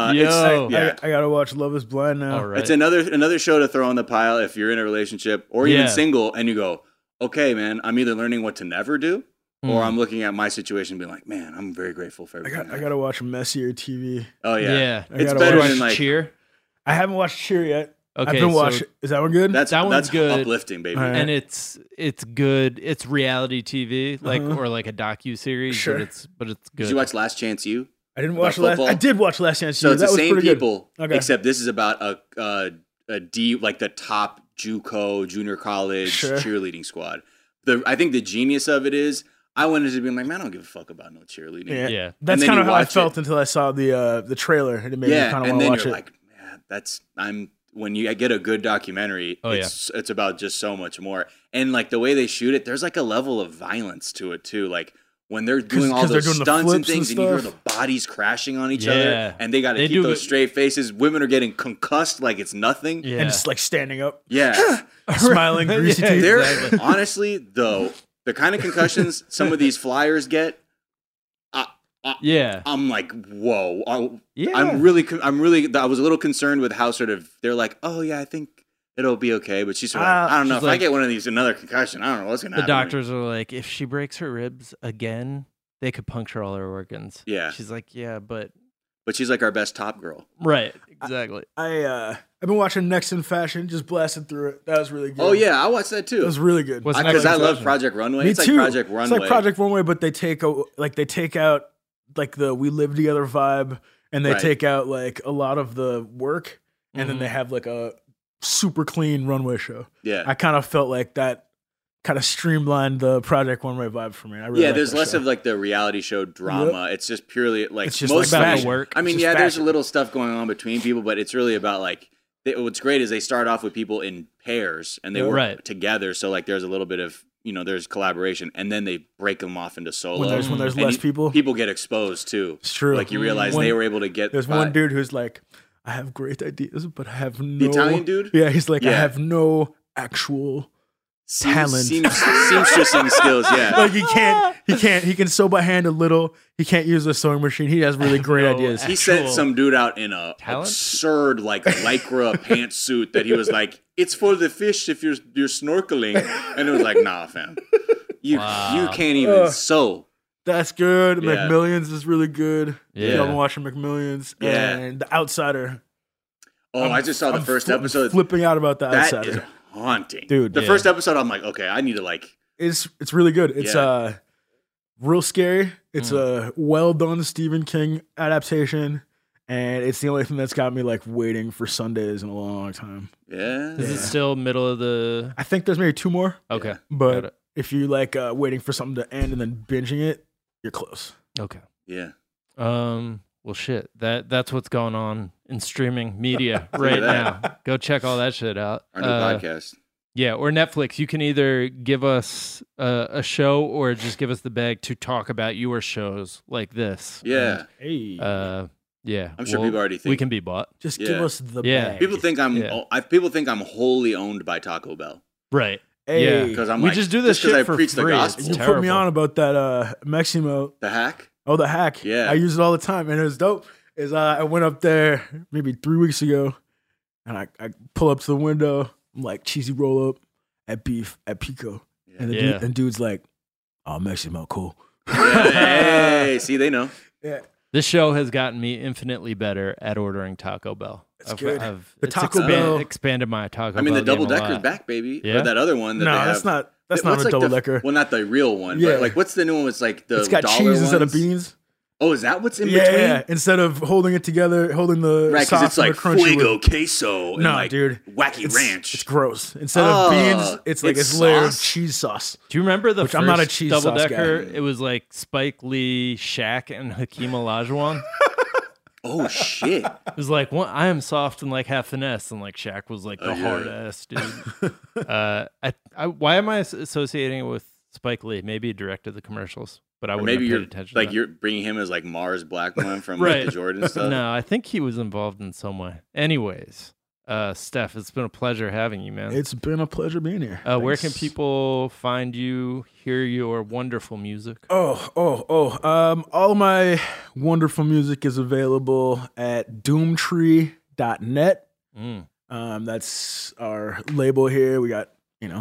Speaker 4: Yo.
Speaker 6: I gotta watch Love Is Blind now.
Speaker 4: All right.
Speaker 5: It's another show to throw on the pile if you're in a relationship or even single, and you go, okay, man, I'm either learning what to never do, or I'm looking at my situation and being like, man, I'm very grateful for everything.
Speaker 6: I gotta watch Messier TV.
Speaker 5: Oh yeah,
Speaker 6: it's
Speaker 5: better than like
Speaker 4: Cheer.
Speaker 6: I haven't watched Cheer yet.
Speaker 4: Okay,
Speaker 6: I've been watching. Is that one good?
Speaker 4: That one's
Speaker 5: that's
Speaker 4: good.
Speaker 5: uplifting, baby.
Speaker 6: Right.
Speaker 4: And it's good. It's reality TV, like or like a docu-series.
Speaker 6: Sure.
Speaker 4: but it's good.
Speaker 5: Did you watch Last Chance U?
Speaker 6: I didn't watch I did watch Last Chance
Speaker 5: So
Speaker 6: U.
Speaker 5: it's
Speaker 6: That
Speaker 5: the
Speaker 6: was
Speaker 5: same
Speaker 6: pretty
Speaker 5: people,
Speaker 6: good. Okay.
Speaker 5: except this is about a like the top JUCO junior college cheerleading squad. I think the genius of it is I went into being like, man, I don't give a fuck about no cheerleading.
Speaker 4: Yeah.
Speaker 6: That's kind of how I felt until I saw the trailer, and it made me kind of want to watch it.
Speaker 5: Like, man, when I get a good documentary, it's about just so much more. And like the way they shoot it, there's like a level of violence to it too. Like when they're doing all those stunts and things, and you hear the bodies crashing on each other, and they got to keep those straight faces. Women are getting concussed like it's nothing,
Speaker 6: and just like standing up,
Speaker 5: smiling,
Speaker 6: greasy teeth.
Speaker 5: They're honestly though the kind of concussions some of these flyers get. I'm like, whoa. I'm really. I was a little concerned with how sort of they're like, oh yeah, I think it'll be okay. But she's sort of like, I don't know if I get one of these another concussion. I don't know what's gonna happen.
Speaker 4: The doctors are like, if she breaks her ribs again, they could puncture all her organs.
Speaker 5: Yeah.
Speaker 4: She's like, yeah, but
Speaker 5: she's like our best top girl.
Speaker 4: Right. Exactly.
Speaker 6: I've been watching Next in Fashion, just blasted through it. That was really good.
Speaker 5: Oh yeah, I watched that too.
Speaker 6: It was really good.
Speaker 5: Because I love Project Runway.
Speaker 6: Me
Speaker 5: it's
Speaker 6: too.
Speaker 5: Like Project Runway.
Speaker 6: It's like Project Runway, but they take out like the We Live Together vibe, and they take out like a lot of the work, and then they have like a super clean runway show.
Speaker 5: Yeah.
Speaker 6: I kind of felt like that kind of streamlined the Project Runway vibe for me. I really
Speaker 5: there's less of like the reality show drama. Yep. It's just purely like
Speaker 6: it's just
Speaker 5: most
Speaker 6: about
Speaker 5: the
Speaker 4: work.
Speaker 5: I mean, there's a little stuff going on between people, but it's really about like what's great is they start off with people in pairs and they work together. So like there's a little bit of there's collaboration, and then they break them off into solo.
Speaker 6: When there's less people
Speaker 5: get exposed too.
Speaker 6: It's true.
Speaker 5: Like you realize they were able to get.
Speaker 6: There's one dude who's like, I have great ideas, but I have no.
Speaker 5: The Italian dude.
Speaker 6: Yeah, he's like, I have no actual talent,
Speaker 5: seamstressing skills. Yeah,
Speaker 6: like he can sew by hand a little. He can't use a sewing machine. He has really great ideas.
Speaker 5: He sent some dude out in a absurd like lycra pantsuit that he was like, it's for the fish if you're snorkeling, and it was like, nah, fam, you can't even sew.
Speaker 6: That's good. Yeah. McMillions is really good.
Speaker 4: Yeah,
Speaker 6: I've been watching McMillions and The Outsider.
Speaker 5: Oh, I just saw the first episode.
Speaker 6: Flipping out about The Outsider.
Speaker 5: That is haunting,
Speaker 6: dude.
Speaker 5: The first episode, I'm like, okay, I need to like.
Speaker 6: It's really good. It's real scary. It's a well done Stephen King adaptation, and it's the only thing that's got me like waiting for Sundays in a long time.
Speaker 5: Yeah.
Speaker 4: Is it still middle of the?
Speaker 6: I think there's maybe 2 more.
Speaker 4: Okay,
Speaker 6: but if you like waiting for something to end and then binging it, you're close.
Speaker 4: Okay.
Speaker 5: Yeah.
Speaker 4: Well, shit. That's what's going on in streaming media right now. Go check all that shit out.
Speaker 5: Our new podcast.
Speaker 4: Yeah, or Netflix. You can either give us a show or just give us the bag to talk about your shows like this.
Speaker 5: Yeah.
Speaker 4: Yeah.
Speaker 5: I'm sure people already think
Speaker 4: we can be bought.
Speaker 6: Just give us the bag.
Speaker 5: People think I'm wholly owned by Taco Bell.
Speaker 4: Right.
Speaker 6: Hey.
Speaker 4: Yeah.
Speaker 5: Because I'm
Speaker 4: we just do this shit for free.
Speaker 5: The gospel.
Speaker 6: You put me on about that Maximo.
Speaker 5: The hack?
Speaker 6: Oh, the hack.
Speaker 5: Yeah.
Speaker 6: I use it all the time, and it was dope. I went up there maybe 3 weeks ago, and I pull up to the window. I'm like, cheesy roll up at beef at Pico. Yeah. And dude's like, oh, Maximo, cool.
Speaker 5: Hey, see, they know.
Speaker 6: Yeah.
Speaker 4: This show has gotten me infinitely better at ordering Taco Bell.
Speaker 6: It's good.
Speaker 4: The Taco Bell expanded my Taco Bell.
Speaker 5: I mean, the double decker's back, baby.
Speaker 4: Yeah.
Speaker 5: Or that other one.
Speaker 6: That's not a double decker.
Speaker 5: Well, not the real one. Yeah. But like, what's the new one? It's like the.
Speaker 6: It's got
Speaker 5: dollar
Speaker 6: cheese
Speaker 5: ones.
Speaker 6: instead of beans.
Speaker 5: Oh, is that what's in between?
Speaker 6: Yeah. Instead of holding it together, holding the
Speaker 5: right,
Speaker 6: sauce
Speaker 5: it's like fuego queso and like
Speaker 6: dude,
Speaker 5: wacky ranch.
Speaker 6: It's gross. Instead of beans, it's like it's layered of cheese sauce.
Speaker 4: Do you remember the first
Speaker 6: I'm not a cheese
Speaker 4: double
Speaker 6: sauce
Speaker 4: decker?
Speaker 6: guy.
Speaker 4: It was like Spike Lee, Shaq, and Hakeem Olajuwon.
Speaker 5: Oh shit!
Speaker 4: It was like I am soft and like half finesse, and like Shaq was like the hard ass dude. Why am I associating it with Spike Lee? Maybe he directed the commercials, but I wouldn't have paid attention.
Speaker 5: Like
Speaker 4: to that.
Speaker 5: you're bringing him as like Mars Blackmon from
Speaker 4: right.
Speaker 5: like, the Jordan stuff.
Speaker 4: No, I think he was involved in some way. Anyways, Steph, it's been a pleasure having you, man.
Speaker 6: It's been a pleasure being here.
Speaker 4: Where can people find you, hear your wonderful music?
Speaker 6: All my wonderful music is available at doomtree.net. That's our label here. We got,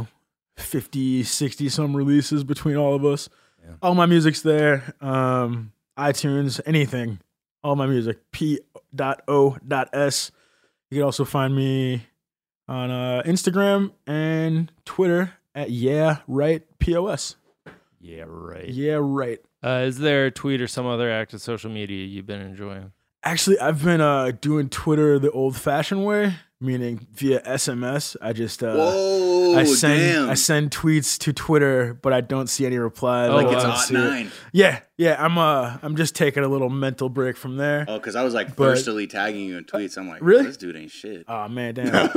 Speaker 6: 50, 60 some releases between all of us. Yeah. All my music's there. iTunes, anything. All my music, p.o.s. You can also find me on Instagram and Twitter at POS.
Speaker 4: Yeah, right.
Speaker 6: Yeah, right.
Speaker 4: Is there a tweet or some other active social media you've been enjoying?
Speaker 6: Actually, I've been doing Twitter the old-fashioned way, meaning via SMS. I just I send tweets to Twitter, but I don't see any replies.
Speaker 5: Like it's hot 9.
Speaker 6: Yeah. I'm just taking a little mental break from there.
Speaker 5: Oh, because I was like thirstily tagging you in tweets. I'm like,
Speaker 6: really?
Speaker 5: This dude ain't shit.
Speaker 6: Oh man, damn.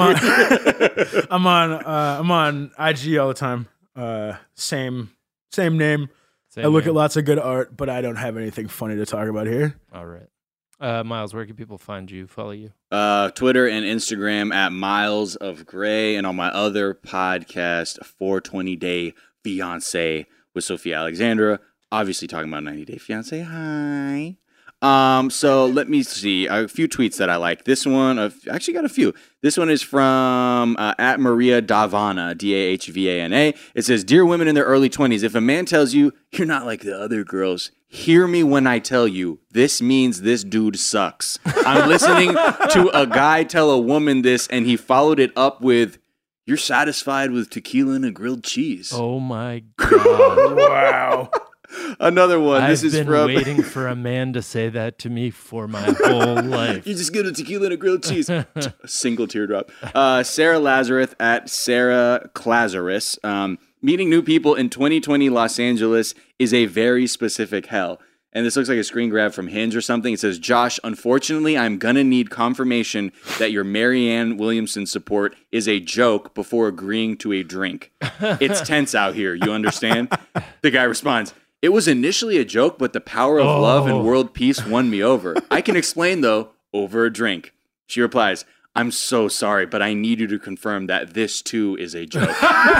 Speaker 6: I'm on IG all the time. Same name. I look at lots of good art, but I don't have anything funny to talk about here.
Speaker 4: All right. Miles, where can people find you, follow you?
Speaker 5: Twitter and Instagram at Miles of Gray, and on my other podcast, 420 Day Fiancé with Sophia Alexandra. Obviously talking about 90 Day Fiancé. Hi. So let me see a few tweets that I like. This one, I've actually got a few. This one is from at Maria Davana, Dahvana. It says, "Dear women in their early 20s, if a man tells you you're not like the other girls, hear me when I tell you this means this dude sucks. I'm listening to a guy tell a woman this, and he followed it up with, you're satisfied with tequila and a grilled cheese."
Speaker 4: Oh my God!
Speaker 6: Wow.
Speaker 5: Another one.
Speaker 4: I've
Speaker 5: this is
Speaker 4: been
Speaker 5: from
Speaker 4: waiting for a man to say that to me for my whole life.
Speaker 5: You just get a tequila and a grilled cheese. A single teardrop. Sarah Lazarus at Sarah Clazaris. Meeting new people in 2020 Los Angeles is a very specific hell. And this looks like a screen grab from Hinge or something. It says, "Josh, unfortunately, I'm going to need confirmation that your Marianne Williamson support is a joke before agreeing to a drink. It's tense out here. You understand?" The guy responds, "It was initially a joke, but the power of love and world peace won me over. I can explain, though, over a drink." She replies, "I'm so sorry, but I need you to confirm that this, too, is a joke."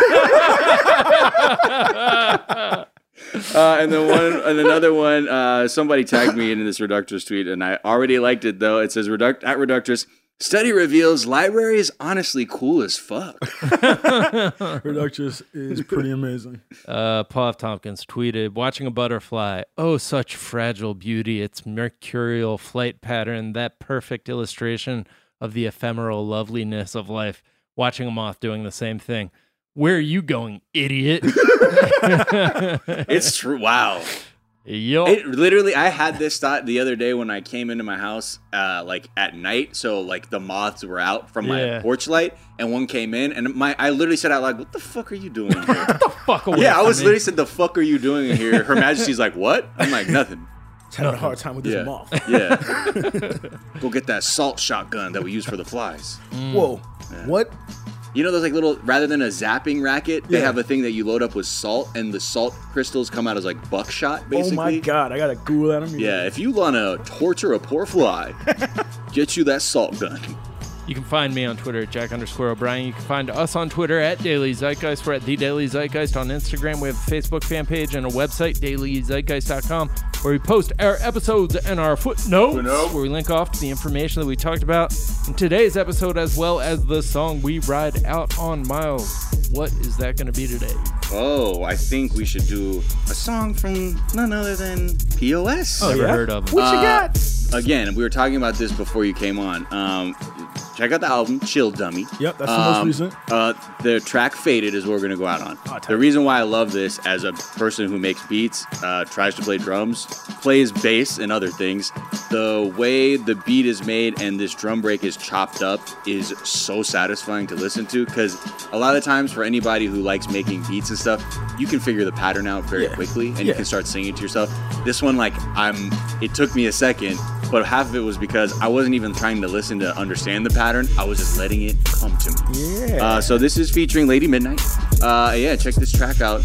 Speaker 5: And another one, somebody tagged me in this Reductress tweet, and I already liked it, though. It says, at Reductress, "Study reveals library is honestly cool as fuck."
Speaker 6: Reductress is pretty amazing.
Speaker 4: Paul F. Tompkins tweeted, "Watching a butterfly. Oh, such fragile beauty. Its mercurial flight pattern, that perfect illustration of the ephemeral loveliness of life. Watching a moth doing the same thing. Where are you going, idiot?"
Speaker 5: It's true. Wow.
Speaker 4: Yo.
Speaker 5: It literally, I had this thought the other day when I came into my house, like at night. So like the moths were out from my porch light, and one came in, and I literally said out loud, "What the fuck are you doing here?"
Speaker 4: Get the fuck away!
Speaker 5: Yeah, I was literally said, "The fuck are you doing in here?" Her Majesty's like, "What?" I'm like, "Nothing."
Speaker 6: Just having a hard time with this moth.
Speaker 5: Yeah. Go get that salt shotgun that we use for the flies.
Speaker 6: Whoa. Yeah. What?
Speaker 5: You know those like little, rather than a zapping racket, they have a thing that you load up with salt, and the salt crystals come out as like buckshot, basically.
Speaker 6: Oh my God, I gotta Google that.
Speaker 5: Yeah, if you wanna torture a poor fly, get you that salt gun.
Speaker 4: You can find me on Twitter at Jack_O'Brien. You can find us on Twitter at Daily Zeitgeist. We're at The Daily Zeitgeist on Instagram. We have a Facebook fan page and a website, dailyzeitgeist.com, where we post our episodes and our footnotes, where we link off to the information that we talked about in today's episode, as well as the song we ride out on. Miles, what is that going to be today?
Speaker 5: Oh, I think we should do a song from none other than POS.
Speaker 4: Never heard of them.
Speaker 6: What you got?
Speaker 5: Again, we were talking about this before you came on. Check out the album, Chill Dummy.
Speaker 6: Yep, that's the most recent.
Speaker 5: The track Faded is what we're going to go out on. The reason why I love this, as a person who makes beats, tries to play drums, plays bass and other things, the way the beat is made and this drum break is chopped up is so satisfying to listen to, because a lot of times for anybody who likes making beats and stuff, you can figure the pattern out very quickly and you can start singing to yourself. This one, it took me a second, but half of it was because I wasn't even trying to listen to understand the pattern. I was just letting it come to me.
Speaker 6: Yeah.
Speaker 5: So this is featuring Lady Midnight. Check this track out.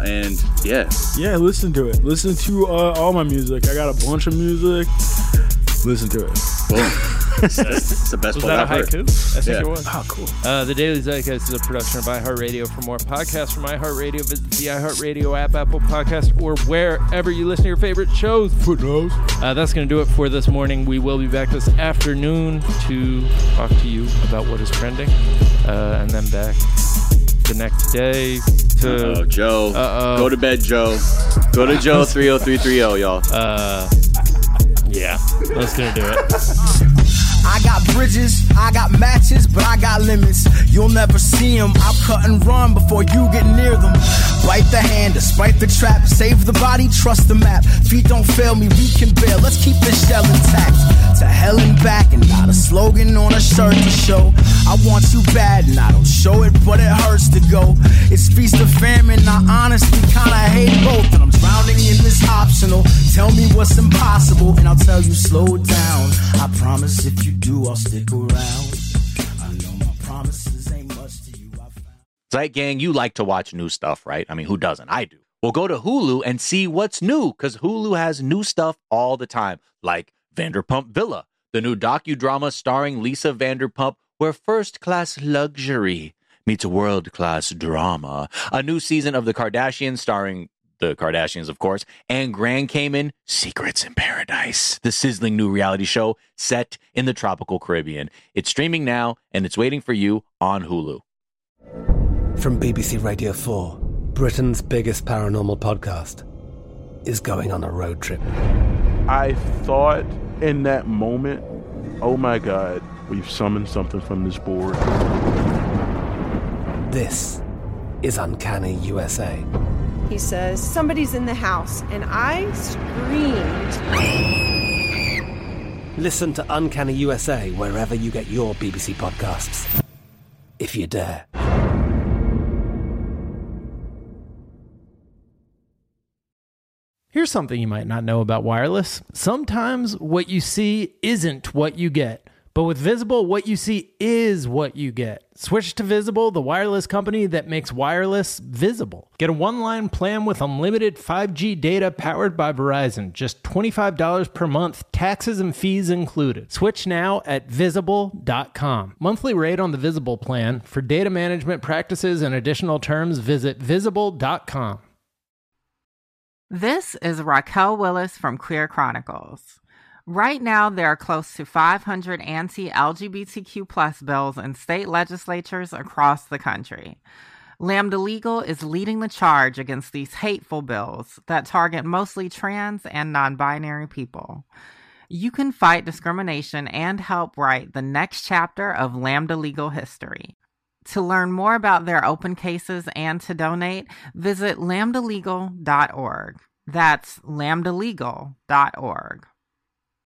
Speaker 6: Yeah, listen to it. Listen to all my music. I got a bunch of music. Listen to it.
Speaker 5: Boom. It's the best
Speaker 4: Was
Speaker 5: quote
Speaker 4: that a
Speaker 5: I've heard.
Speaker 4: haiku? I think it was.
Speaker 6: Oh, cool.
Speaker 4: The Daily Zeitgeist is a production of iHeartRadio. For more podcasts from iHeartRadio, visit the iHeartRadio app, Apple Podcast, or wherever you listen to your favorite shows.
Speaker 6: Footnotes.
Speaker 4: That's going to do it for this morning. We will be back this afternoon to talk to you about what is trending, and then back the next day to...
Speaker 5: Joe. Go to bed, Joe. Go to Joe 30330, y'all.
Speaker 4: Yeah, that's going to do it.
Speaker 11: I got bridges, I got matches, but I got limits. You'll never see them. I'll cut and run before you get near them. Bite the hand, despite the trap. Save the body, trust the map. Feet don't fail me, we can bail. Let's keep this shell intact. To hell and back, and not a slogan on a shirt to show. I want you bad, and I don't show it, but it hurts to go. It's feast or famine, I honestly kinda hate both. And I'm drowning in this optional. Tell me what's impossible, and I'll tell you slow down. I promise if you do, I'll stick around. I know my promises ain't much to you.
Speaker 2: Zeit Gang, you like to watch new stuff, right? I mean, who doesn't? I do. Well, go to Hulu and see what's new, because Hulu has new stuff all the time, like Vanderpump Villa, the new docudrama starring Lisa Vanderpump, where first-class luxury meets world-class drama. A new season of The Kardashians starring the Kardashians, of course, and Grand Cayman, Secrets in Paradise, the sizzling new reality show set in the tropical Caribbean. It's streaming now, and it's waiting for you on Hulu.
Speaker 12: From BBC Radio 4, Britain's biggest paranormal podcast is going on a road trip.
Speaker 13: I thought in that moment, oh my God, we've summoned something from this board.
Speaker 12: This is Uncanny USA.
Speaker 14: He says, somebody's in the house, and I screamed.
Speaker 12: Listen to Uncanny USA wherever you get your BBC podcasts, if you dare.
Speaker 4: Here's something you might not know about wireless. Sometimes what you see isn't what you get. But with Visible, what you see is what you get. Switch to Visible, the wireless company that makes wireless visible. Get a one-line plan with unlimited 5G data powered by Verizon. Just $25 per month, taxes and fees included. Switch now at Visible.com. Monthly rate on the Visible plan. For data management practices and additional terms, visit Visible.com.
Speaker 15: This is Raquel Willis from Queer Chronicles. Right now, there are close to 500 anti-LGBTQ+ bills in state legislatures across the country. Lambda Legal is leading the charge against these hateful bills that target mostly trans and non-binary people. You can fight discrimination and help write the next chapter of Lambda Legal history. To learn more about their open cases and to donate, visit lambdalegal.org. That's lambdalegal.org.